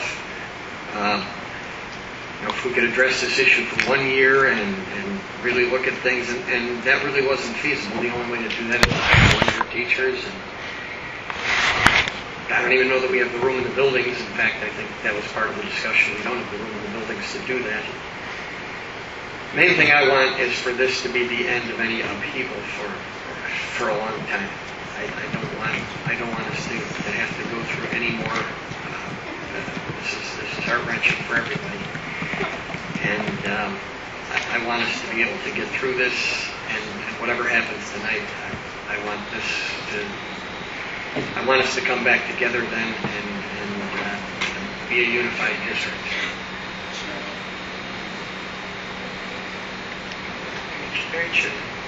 [SPEAKER 22] if we could address this issue for 1 year and really look at things, and that really wasn't feasible. The only way to do that is to have 1-year teachers, and I don't even know that we have the room in the buildings. In fact, I think that was part of the discussion. We don't have the room in the buildings to do that. The main thing I want is for this to be the end of any upheaval for a long time. I don't want us to have to go through any more. This is heart-wrenching for everybody. And I want us to be able to get through this, and whatever happens tonight, I want us to come back together then and be a unified district.
[SPEAKER 1] Very true.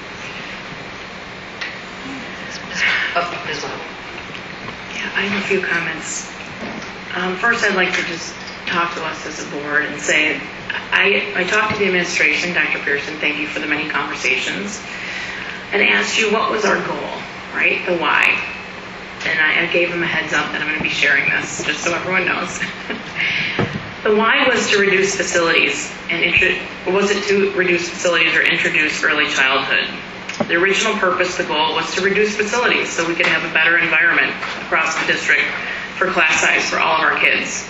[SPEAKER 9] Yeah, I have a few comments. First, I'd like to just talk to us as a board and say, I talked to the administration, Dr. Pearson, thank you for the many conversations, and asked you what was our goal, right? The why. And I gave them a heads up that I'm going to be sharing this, just so everyone knows. The why was to reduce facilities, was it to reduce facilities or introduce early childhood? The original purpose, the goal, was to reduce facilities so we could have a better environment across the district for class size for all of our kids.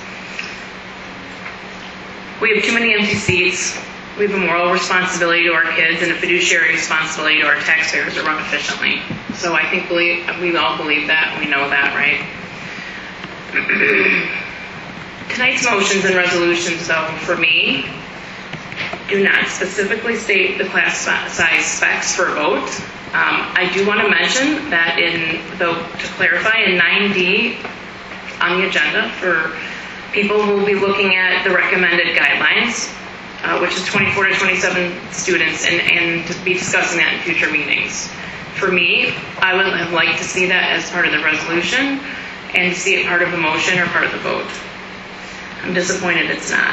[SPEAKER 9] We have too many empty seats. We have a moral responsibility to our kids and a fiduciary responsibility to our taxpayers to run efficiently. So I think we all believe that. We know that, right? Tonight's motions and resolutions, though, for me, do not specifically state the class size specs for a vote. I do want to mention that to clarify, in 9D on the agenda for people who will be looking at the recommended guidelines, which is 24 to 27 students, and to be discussing that in future meetings. For me, I would have liked to see that as part of the resolution and to see it part of the motion or part of the vote. I'm disappointed it's not.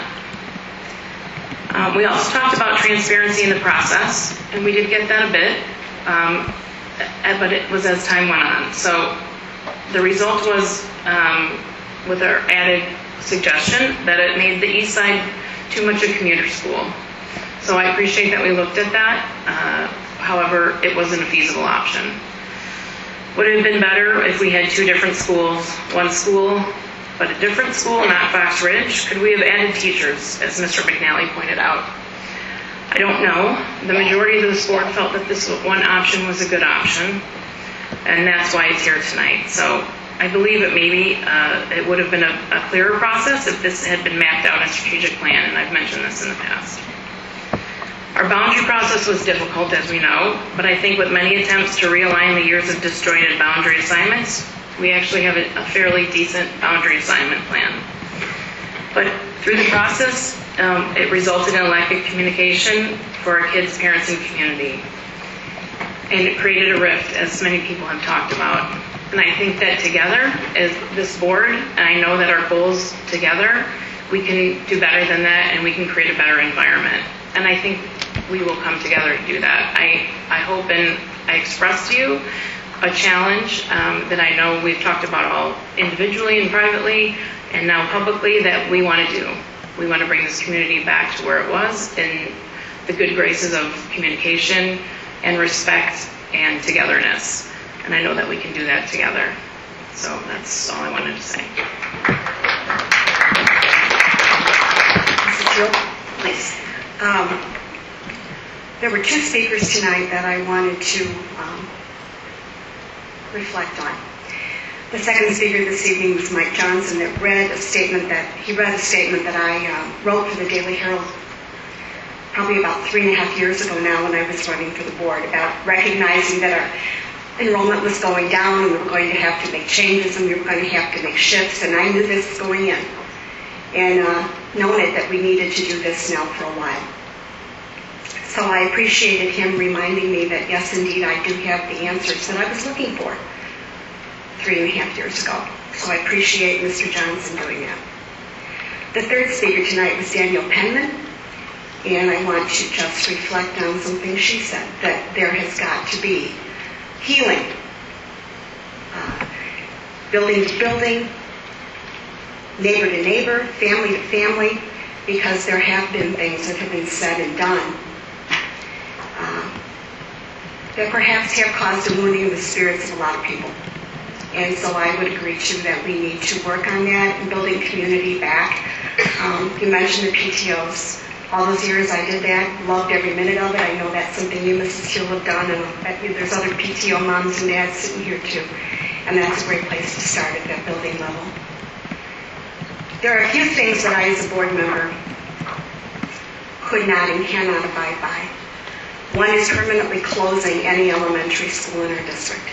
[SPEAKER 9] We also talked about transparency in the process, and we did get that a bit, but it was as time went on. So the result was, with our added suggestion, that it made the east side too much a commuter school. So I appreciate that we looked at that. However, it wasn't a feasible option. Would it have been better if we had two different schools, one school, but a different school, not Fox Ridge? Could we have added teachers, as Mr. McNally pointed out? I don't know. The majority of this board felt that this one option was a good option, and that's why it's here tonight. So I believe that maybe it would have been a clearer process if this had been mapped out in a strategic plan, and I've mentioned this in the past. Our boundary process was difficult, as we know, but I think with many attempts to realign the years of disjointed boundary assignments, we actually have a fairly decent boundary assignment plan. But through the process, it resulted in a lack of communication for our kids, parents, and community. And it created a rift, as many people have talked about. And I think that together, as this board, and I know that our goals together, we can do better than that, and we can create a better environment. And I think we will come together to do that. I hope, and I express to you a challenge that I know we've talked about all individually and privately, and now publicly, that we want to do. We want to bring this community back to where it was in the good graces of communication and respect and togetherness. And I know that we can do that together. So that's all I wanted to say.
[SPEAKER 10] Mrs. Jill, please. There were two speakers tonight that I wanted to reflect on. The second speaker this evening was Mike Johnson, that read a statement that I wrote for the Daily Herald probably about 3.5 years ago now, when I was running for the board, about recognizing that our enrollment was going down and we were going to have to make changes and we were going to have to make shifts, and I knew this going in, and noted that we needed to do this now for a while. So I appreciated him reminding me that, yes, indeed, I do have the answers that I was looking for 3.5 years ago. So I appreciate Mr. Johnson doing that. The third speaker tonight was Danielle Penman, and I want to just reflect on something she said, that there has got to be healing, building to building, neighbor to neighbor, family to family, because there have been things that have been said and done that perhaps have caused a wounding in the spirits of a lot of people. And so I would agree, too, that we need to work on that and building community back. You mentioned the PTOs. All those years I did that, loved every minute of it. I know that's something you, Mrs. Hill, have done, and I bet you there's other PTO moms and dads sitting here, too. And that's a great place to start at that building level. There are a few things that I, as a board member, could not and cannot abide by. One is permanently closing any elementary school in our district.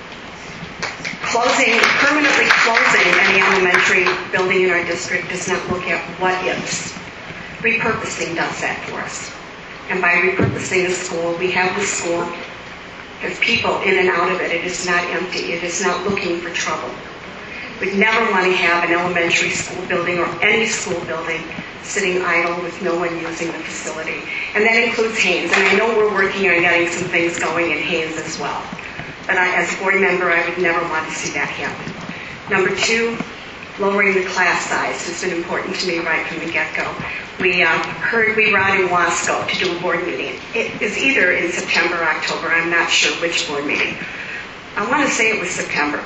[SPEAKER 10] Permanently closing any elementary building in our district does not look at what ifs. Repurposing does that for us. And by repurposing the school, we have the school, there's people in and out of it. It is not empty. It is not looking for trouble. We'd never want to have an elementary school building or any school building sitting idle with no one using the facility. And that includes Haynes. And I know we're working on getting some things going in Haynes as well. But as a board member, I would never want to see that happen. Number two, lowering the class size has been important to me right from the get-go. We heard we were out in Wasco to do a board meeting. It is either in September or October. I'm not sure which board meeting. I want to say it was September.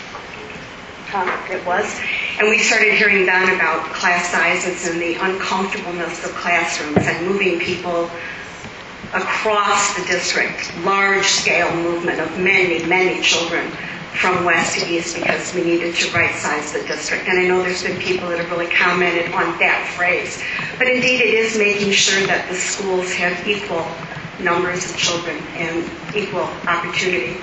[SPEAKER 10] It was. And we started hearing then about class sizes and the uncomfortableness of classrooms and moving people across the district, large-scale movement of many, many children from west to east because we needed to right-size the district. And I know there's been people that have really commented on that phrase. But indeed, it is making sure that the schools have equal numbers of children and equal opportunity.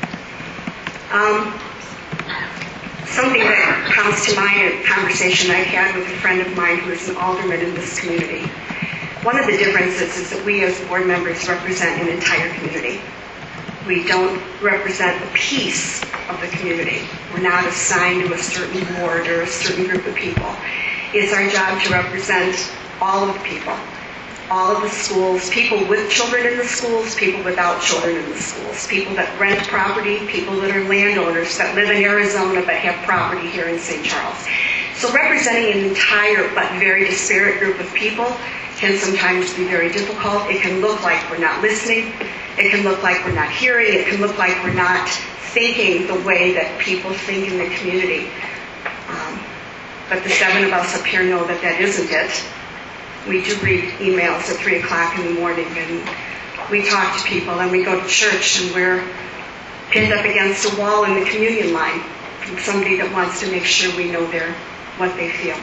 [SPEAKER 10] Something that comes to mind, a conversation I had with a friend of mine who is an alderman in this community. One of the differences is that we as board members represent an entire community. We don't represent a piece of the community. We're not assigned to a certain ward or a certain group of people. It's our job to represent all of the people, all of the schools, people with children in the schools, people without children in the schools, people that rent property, people that are landowners that live in Arizona but have property here in St. Charles. So representing an entire but very disparate group of people can sometimes be very difficult. It can look like we're not listening. It can look like we're not hearing. It can look like we're not thinking the way that people think in the community. But the 7 of us up here know that that isn't it. We do read emails at 3 o'clock in the morning, and we talk to people, and we go to church, and we're pinned up against a wall in the communion line from somebody that wants to make sure we know what they feel.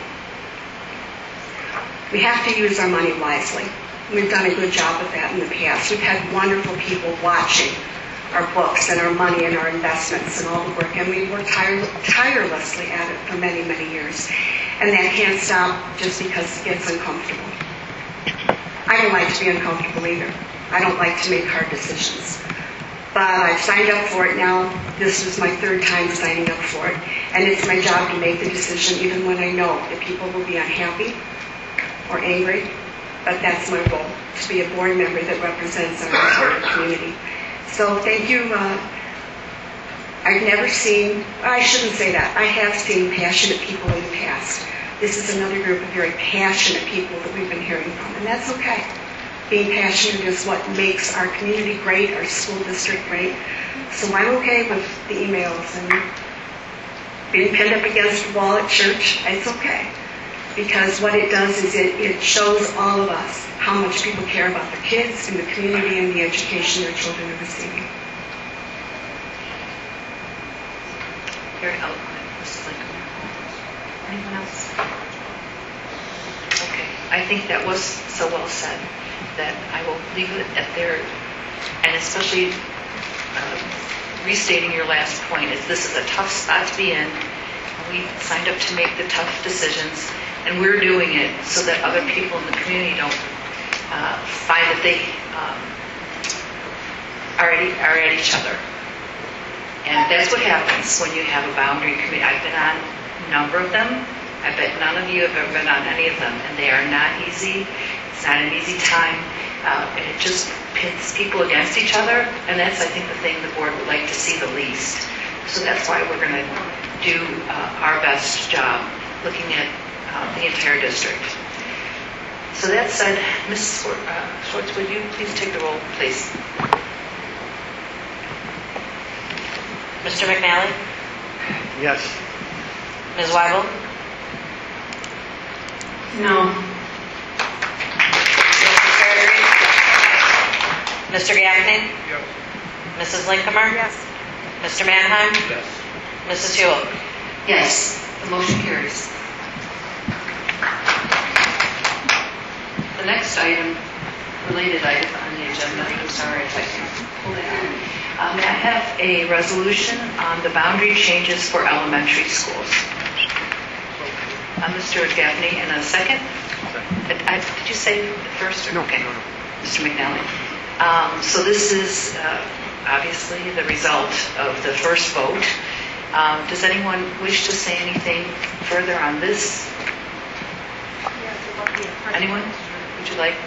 [SPEAKER 10] We have to use our money wisely. We've done a good job of that in the past. We've had wonderful people watching our books and our money and our investments and all the work, and we've worked tirelessly at it for many, many years. And that can't stop just because it gets uncomfortable. I don't like to be uncomfortable either. I don't like to make hard decisions. But I've signed up for it now. This was my 3rd time signing up for it. And it's my job to make the decision even when I know that people will be unhappy or angry. But that's my role, to be a board member that represents our entire community. So thank you. I've never seen, I shouldn't say that, I have seen passionate people in the past. This is another group of very passionate people that we've been hearing from, and that's okay. Being passionate is what makes our community great, our school district great. So I'm okay with the emails and being pinned up against a wall at church. It's okay. Because what it does is it shows all of us how much people care about their kids and the community and the education their children are receiving.
[SPEAKER 1] Very eloquent, Mrs. Lincoln. Anyone else? Okay, I think that was so well said that I will leave it at there, and especially restating your last point, is this is a tough spot to be in. We signed up to make the tough decisions, and we're doing it so that other people in the community don't find that they are at each other. And that's what happens when you have a boundary committee. I've been on a number of them. I bet none of you have ever been on any of them, and they are not easy. It's not an easy time, and it just pits people against each other, and that's, I think, the thing the board would like to see the least. So that's why we're going to do our best job looking at the entire district. So that said, Mrs. Schwartz, would you please take the roll, please?
[SPEAKER 2] Mr. McNally?
[SPEAKER 22] Yes.
[SPEAKER 2] Ms. Weibel?
[SPEAKER 9] No.
[SPEAKER 2] Mr. Gaffney?
[SPEAKER 12] Yes.
[SPEAKER 2] Mrs. Linkamer?
[SPEAKER 10] Yes.
[SPEAKER 2] Mr. Mannheim?
[SPEAKER 12] Yes.
[SPEAKER 2] Mrs. Hewell?
[SPEAKER 1] Yes, the motion carries. The next item, related item on the agenda, I'm sorry if I can pull it out. May I have a resolution on the boundary changes for elementary schools? Mr. Gaffney, and a second? Did you say first?
[SPEAKER 22] No.
[SPEAKER 1] Okay. Mr. McNally. So this is obviously the result of the first vote. Does anyone wish to say anything further on this? Anyone? Would you like?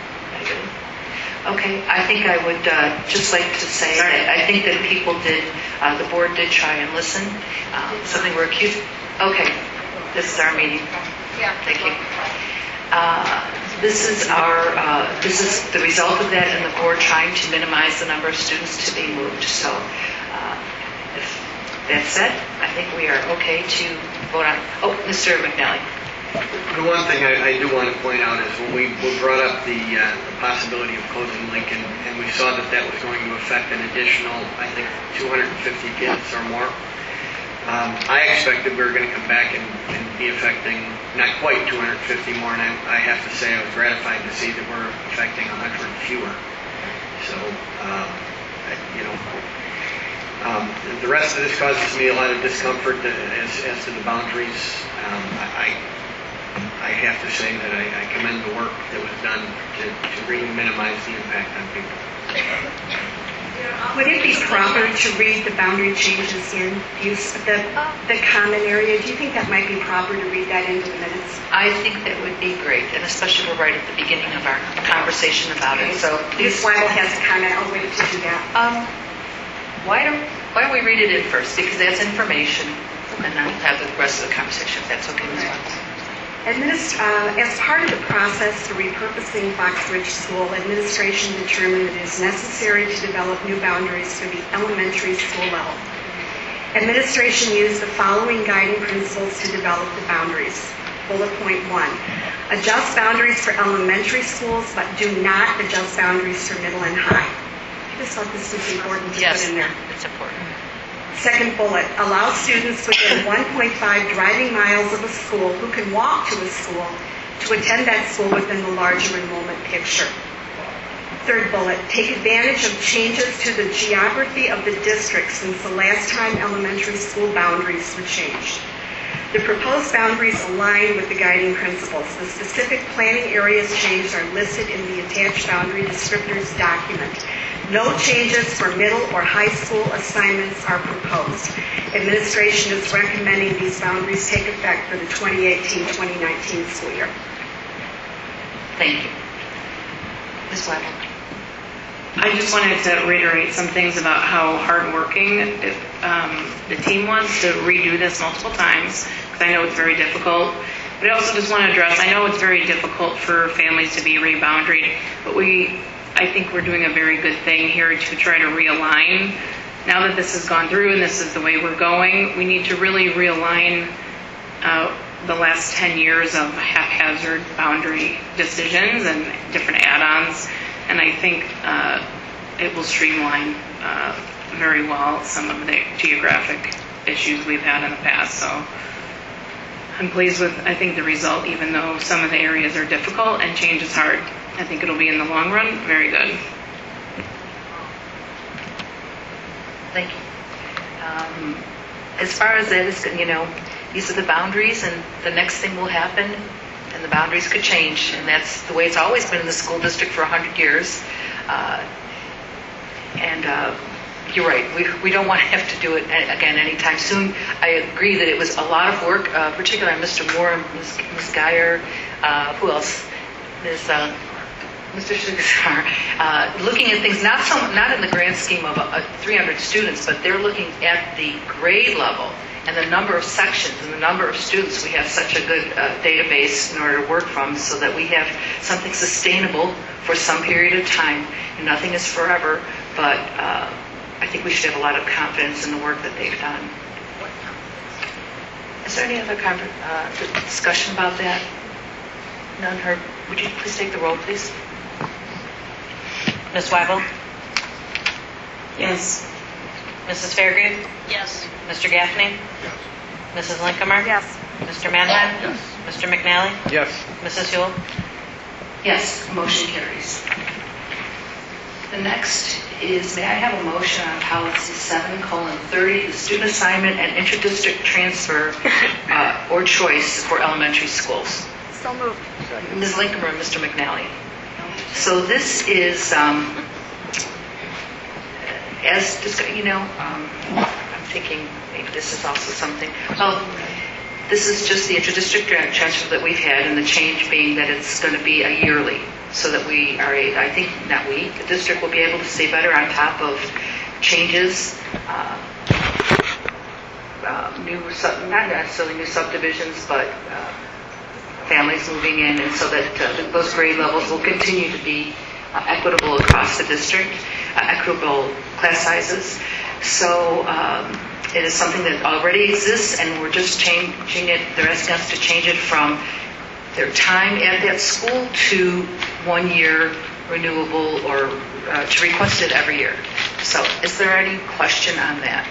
[SPEAKER 1] Okay, I think I would just like to say that I think that people did, the board did try and listen. Something we're accused. Okay, this is our meeting. Yeah. Thank you. This is the result of that, and the board trying to minimize the number of students to be moved. So, if that said, I think we are okay to vote on. Oh, Mr. McNally.
[SPEAKER 22] The one thing I do want to point out is when we brought up the possibility of closing Lincoln, and we saw that was going to affect an additional, I think, 250 kids or more. I expected we were going to come back and be affecting not quite 250 more, and I have to say I was gratified to see that we're affecting 100 fewer. So, the rest of this causes me a lot of discomfort as to the boundaries. I have to say that I commend the work that was done to really minimize the impact on people.
[SPEAKER 10] Would it be proper to read the boundary changes in the common area? Do you think that might be proper to read that into the minutes?
[SPEAKER 1] I think that would be great, and especially we're right at the beginning of our conversation about it. So
[SPEAKER 10] Ms. Weibel has a comment. I'll wait to do that.
[SPEAKER 1] Why don't we read it in first? Because that's information, and then we'll have the rest of the conversation, if that's okay, Ms. Weibel.
[SPEAKER 10] As part of the process for repurposing Fox Ridge School, administration determined it is necessary to develop new boundaries for the elementary school level. Administration used the following guiding principles to develop the boundaries. Bullet point 1, adjust boundaries for elementary schools, but do not adjust boundaries for middle and high. I just thought this was important to put in there.
[SPEAKER 1] Yes, it's important.
[SPEAKER 10] Second bullet, allow students within 1.5 driving miles of a school who can walk to a school to attend that school within the larger enrollment picture. Third bullet, take advantage of changes to the geography of the district since the last time elementary school boundaries were changed. The proposed boundaries align with the guiding principles. The specific planning areas changed are listed in the attached boundary descriptors document. No changes for middle or high school assignments are proposed. Administration is recommending these boundaries take effect for the 2018-2019 school year.
[SPEAKER 1] Thank you. Ms. Weibel.
[SPEAKER 9] I just wanted to reiterate some things about how hardworking the team was to redo this multiple times, because I know it's very difficult. But I also just want to address, I know it's very difficult for families to be reboundaried, but I think we're doing a very good thing here to try to realign. Now that this has gone through and this is the way we're going, we need to really realign the last 10 years of haphazard boundary decisions and different add-ons. And I think it will streamline very well some of the geographic issues we've had in the past. So I'm pleased with, I think, the result, even though some of the areas are difficult and change is hard. I think it'll be, in the long run, very good.
[SPEAKER 1] Thank you. As far as that is, these are the boundaries, and the next thing will happen, and the boundaries could change, and that's the way it's always been in the school district for 100 years. You're right. We don't want to have to do it again anytime soon. I agree that it was a lot of work, particularly Mr. Moore and Ms. Geyer. Who else? Mr. Shigar, looking at things not in the grand scheme of 300 students, but they're looking at the grade level and the number of sections and the number of students. We have such a good database in order to work from, so that we have something sustainable for some period of time. And nothing is forever, but I think we should have a lot of confidence in the work that they've done. Is there any other discussion about that? None heard. Would you please take the roll, please?
[SPEAKER 2] Ms. Weibel?
[SPEAKER 9] Yes.
[SPEAKER 2] Mrs. Fairgate?
[SPEAKER 7] Yes.
[SPEAKER 2] Mr. Gaffney?
[SPEAKER 12] Yes.
[SPEAKER 2] Mrs. Linkamer?
[SPEAKER 10] Yes.
[SPEAKER 2] Mr. Manheim?
[SPEAKER 12] Yes.
[SPEAKER 2] Mr. McNally?
[SPEAKER 12] Yes.
[SPEAKER 2] Mrs. Huell?
[SPEAKER 1] Yes, motion carries. The next is, may I have a motion on policy 7:30, the student assignment and interdistrict transfer or choice for elementary schools?
[SPEAKER 10] So moved.
[SPEAKER 1] Ms. Linkamer and Mr. McNally. So this is, as discussed, I'm thinking maybe this is also something. This is just the interdistrict transfer that we've had, and the change being that it's going to be a yearly, so that we are, the district will be able to stay better on top of changes, not necessarily new subdivisions, but families moving in, and so that those grade levels will continue to be equitable across the district, equitable class sizes. So it is something that already exists, and we're just changing it. They're asking us to change it from their time at that school to 1 year renewable or to request it every year. So is there any question on that?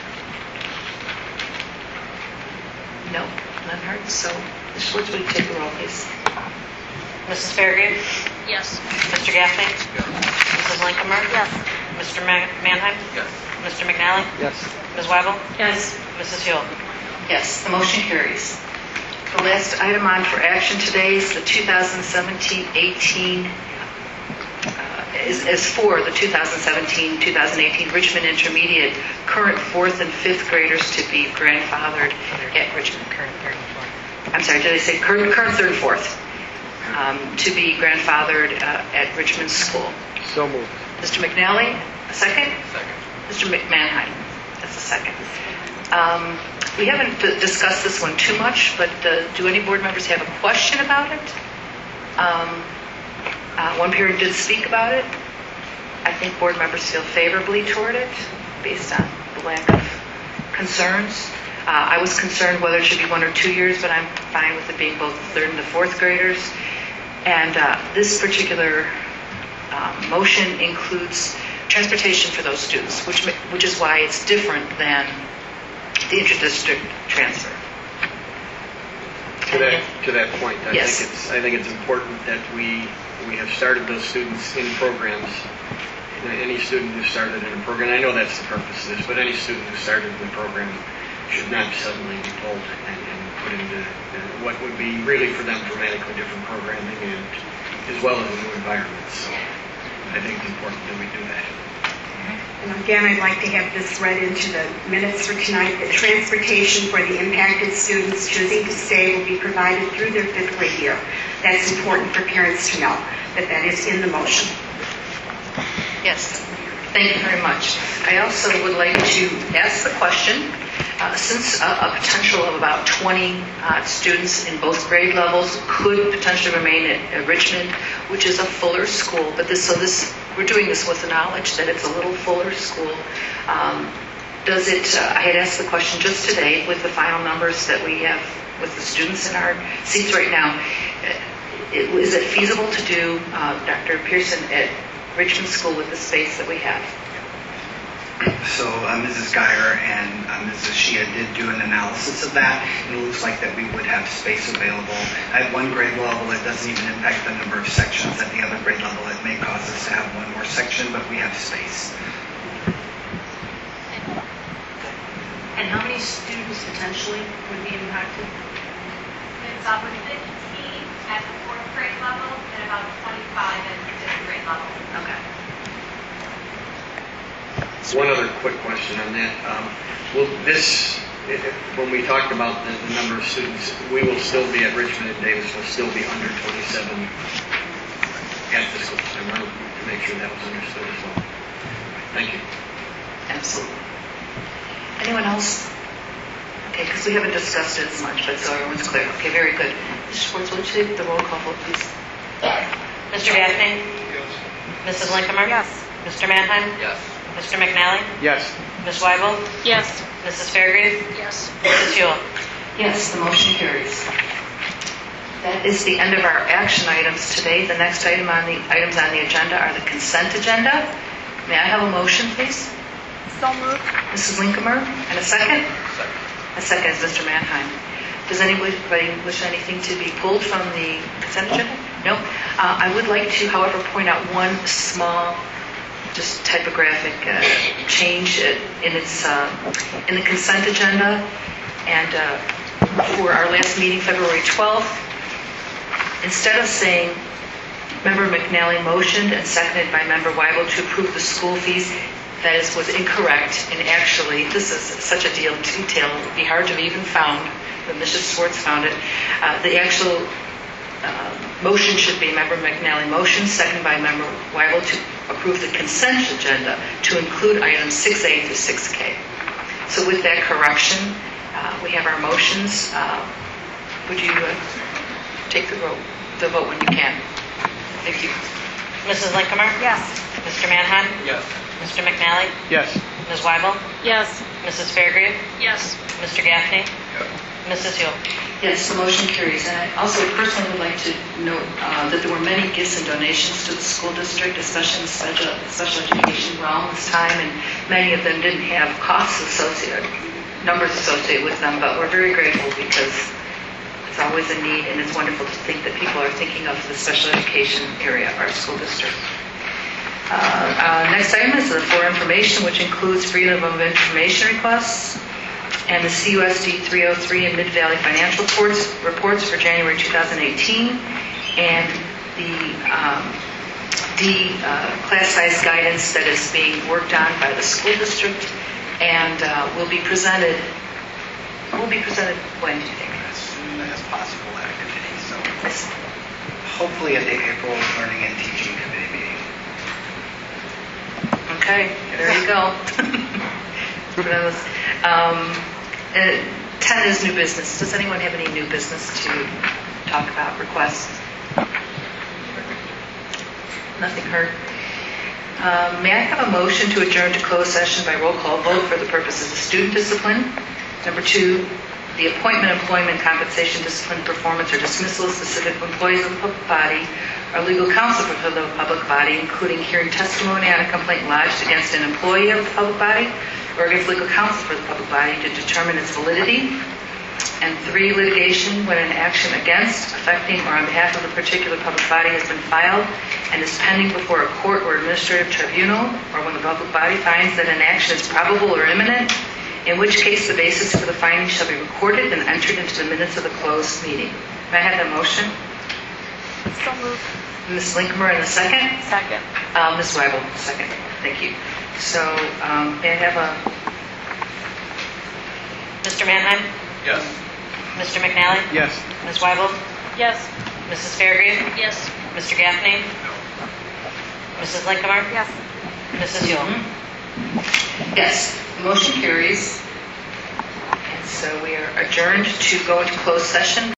[SPEAKER 1] No, none heard. So Ms. Schwartz, would you take the roll, please?
[SPEAKER 2] Mrs. Fairgrave?
[SPEAKER 7] Yes.
[SPEAKER 2] Mr. Gaffney? Mrs. Lincolmer?
[SPEAKER 7] Yes.
[SPEAKER 2] Mr. Mannheim?
[SPEAKER 21] Yes.
[SPEAKER 2] Mr. McNally?
[SPEAKER 22] Yes.
[SPEAKER 2] Ms. Weibel?
[SPEAKER 7] Yes.
[SPEAKER 2] Mrs. Huel?
[SPEAKER 1] Yes, the motion carries. The last item on for action today is the 2017-18, is for the 2017-2018 Richmond Intermediate current 4th and 5th graders to be grandfathered at Richmond.
[SPEAKER 2] Current third and fourth.
[SPEAKER 1] I'm sorry, did I say current 3rd and 4th? To be grandfathered at Richmond School.
[SPEAKER 22] So moved.
[SPEAKER 1] Mr. McNally, a second?
[SPEAKER 21] Second.
[SPEAKER 1] Mr. McMahon, that's a second. We haven't discussed this one too much, but do any board members have a question about it? One parent did speak about it. I think board members feel favorably toward it based on the lack of concerns. I was concerned whether it should be 1 or 2 years, but I'm fine with it being both the 3rd and the 4th graders. And this particular motion includes transportation for those students, which is why it's different than the interdistrict transfer.
[SPEAKER 22] To that point,
[SPEAKER 1] Yes.
[SPEAKER 22] I think it's important that we have started those students in programs. Any student who started in a program, I know that's the purpose of this, but any student who started in the program should not suddenly be pulled and put into what would be really for them dramatically different programming and as well as a new environment. So I think it's important that we do that.
[SPEAKER 10] And again, I'd like to have this read into the minutes for tonight, that transportation for the impacted students choosing to stay will be provided through their 5th grade year. That's important for parents to know, that is in the motion.
[SPEAKER 1] Yes, thank you very much. I also would like to ask the question, since a potential of about 20 students in both grade levels could potentially remain at Richmond, which is a fuller school, but we're doing this with the knowledge that it's a little fuller school. Does it, I had asked the question just today with the final numbers that we have with the students in our seats right now, is it feasible to do, Dr. Pearson, at Richmond School with the space that we have?
[SPEAKER 20] So Mrs. Geyer and Mrs. Shia did do an analysis of that, and it looks like that we would have space available. At one grade level, it doesn't even impact the number of sections. At the other grade level, it may cause us to have one more section, but we have space.
[SPEAKER 7] And how many students potentially would be impacted?
[SPEAKER 8] It's up with 15 at the 4th grade level and about 25 at the 5th grade level.
[SPEAKER 1] Okay.
[SPEAKER 22] One other quick question on that. Will this, when we talked about the number of students, we will still be at Richmond and Davis will still be under 27 at the school. I wanted to make sure that was understood as well. Thank you.
[SPEAKER 1] Absolutely. Anyone else? Okay, because we haven't discussed it as much, but so everyone's clear. Okay, very good. Mr. Schwartz, will you take the roll call vote, please?
[SPEAKER 2] Mr. Gaffney?
[SPEAKER 21] Yes.
[SPEAKER 2] Mrs. Lincolmer?
[SPEAKER 7] Yes.
[SPEAKER 2] Mr. Mannheim?
[SPEAKER 21] Yes.
[SPEAKER 2] Mr. McNally?
[SPEAKER 22] Yes.
[SPEAKER 2] Ms. Weibel?
[SPEAKER 7] Yes.
[SPEAKER 2] Mrs. Fairgrave?
[SPEAKER 7] Yes.
[SPEAKER 2] Mrs. Huel?
[SPEAKER 1] Yes, the motion carries. That is the end of our action items today. The next items on the agenda are the consent agenda. May I have a motion, please?
[SPEAKER 7] So moved.
[SPEAKER 1] Mrs. Lincolmer, and a second?
[SPEAKER 21] Second.
[SPEAKER 1] A second is Mr. Mannheim. Does anybody wish anything to be pulled from the consent agenda? No. I would like to, however, point out one small, just typographic change in the consent agenda. And for our last meeting, February 12th, instead of saying Member McNally motioned and seconded by Member Weibel to approve the school fees, that was incorrect. And actually, this is such a detail, it would be hard to have even found, but Mrs. Schwartz found it. The actual motion should be Member McNally motion, seconded by Member Weibel to approve the consent agenda to include items 6A through 6K. So with that correction, we have our motions. Would you take the vote when you can? Thank you.
[SPEAKER 2] Mrs. Lincolmer?
[SPEAKER 7] Yes.
[SPEAKER 2] Mr. Mannheim?
[SPEAKER 21] Yes.
[SPEAKER 2] Mr.
[SPEAKER 22] Yes.
[SPEAKER 2] Ms. Weibel?
[SPEAKER 7] Yes.
[SPEAKER 2] Mrs. Fairgrave?
[SPEAKER 7] Yes.
[SPEAKER 2] Mr. Gaffney?
[SPEAKER 21] Yes.
[SPEAKER 2] Mrs. Yule.
[SPEAKER 1] Yes, the motion carries. And I also personally would like to note that there were many gifts and donations to the school district, especially in the special education realm this time, and many of them didn't have numbers associated with them, but we're very grateful because it's always a need, and it's wonderful to think that people are thinking of the special education area of our school district. Next item is the floor information, which includes freedom of information requests and the CUSD 303 and Mid-Valley financial reports for January 2018, and the class size guidance that is being worked on by the school district, and will be presented when, do you think?
[SPEAKER 20] As soon as possible at a committee. So hopefully at the April Learning and Teaching Committee meeting.
[SPEAKER 1] Okay, there you go. 10 is new business. Does anyone have any new business to talk about, requests? Nothing heard. May I have a motion to adjourn to closed session by roll call vote for the purposes of student discipline? Number 2, the appointment, employment, compensation, discipline, performance, or dismissal of specific employees of the public body, or legal counsel for the public body, including hearing testimony on a complaint lodged against an employee of the public body, or against legal counsel for the public body to determine its validity. And 3, litigation when an action against, affecting, or on behalf of a particular public body has been filed and is pending before a court or administrative tribunal, or when the public body finds that an action is probable or imminent, in which case the basis for the finding shall be recorded and entered into the minutes of the closed meeting. May I have that motion?
[SPEAKER 8] So moved.
[SPEAKER 1] Ms. Linkmer in the second?
[SPEAKER 8] Second.
[SPEAKER 1] Ms. Weibel, second. Thank you. So, may I have a...
[SPEAKER 2] Mr. Mannheim?
[SPEAKER 22] Yes.
[SPEAKER 2] Mr. McNally?
[SPEAKER 22] Yes.
[SPEAKER 2] Ms. Weibel?
[SPEAKER 8] Yes.
[SPEAKER 2] Mrs. Fairgrave?
[SPEAKER 8] Yes.
[SPEAKER 2] Mr. Gaffney? Mrs. Linkmer?
[SPEAKER 8] Yes.
[SPEAKER 2] Mrs. Yule?
[SPEAKER 1] Yes, the motion carries. And so we are adjourned to go into closed session.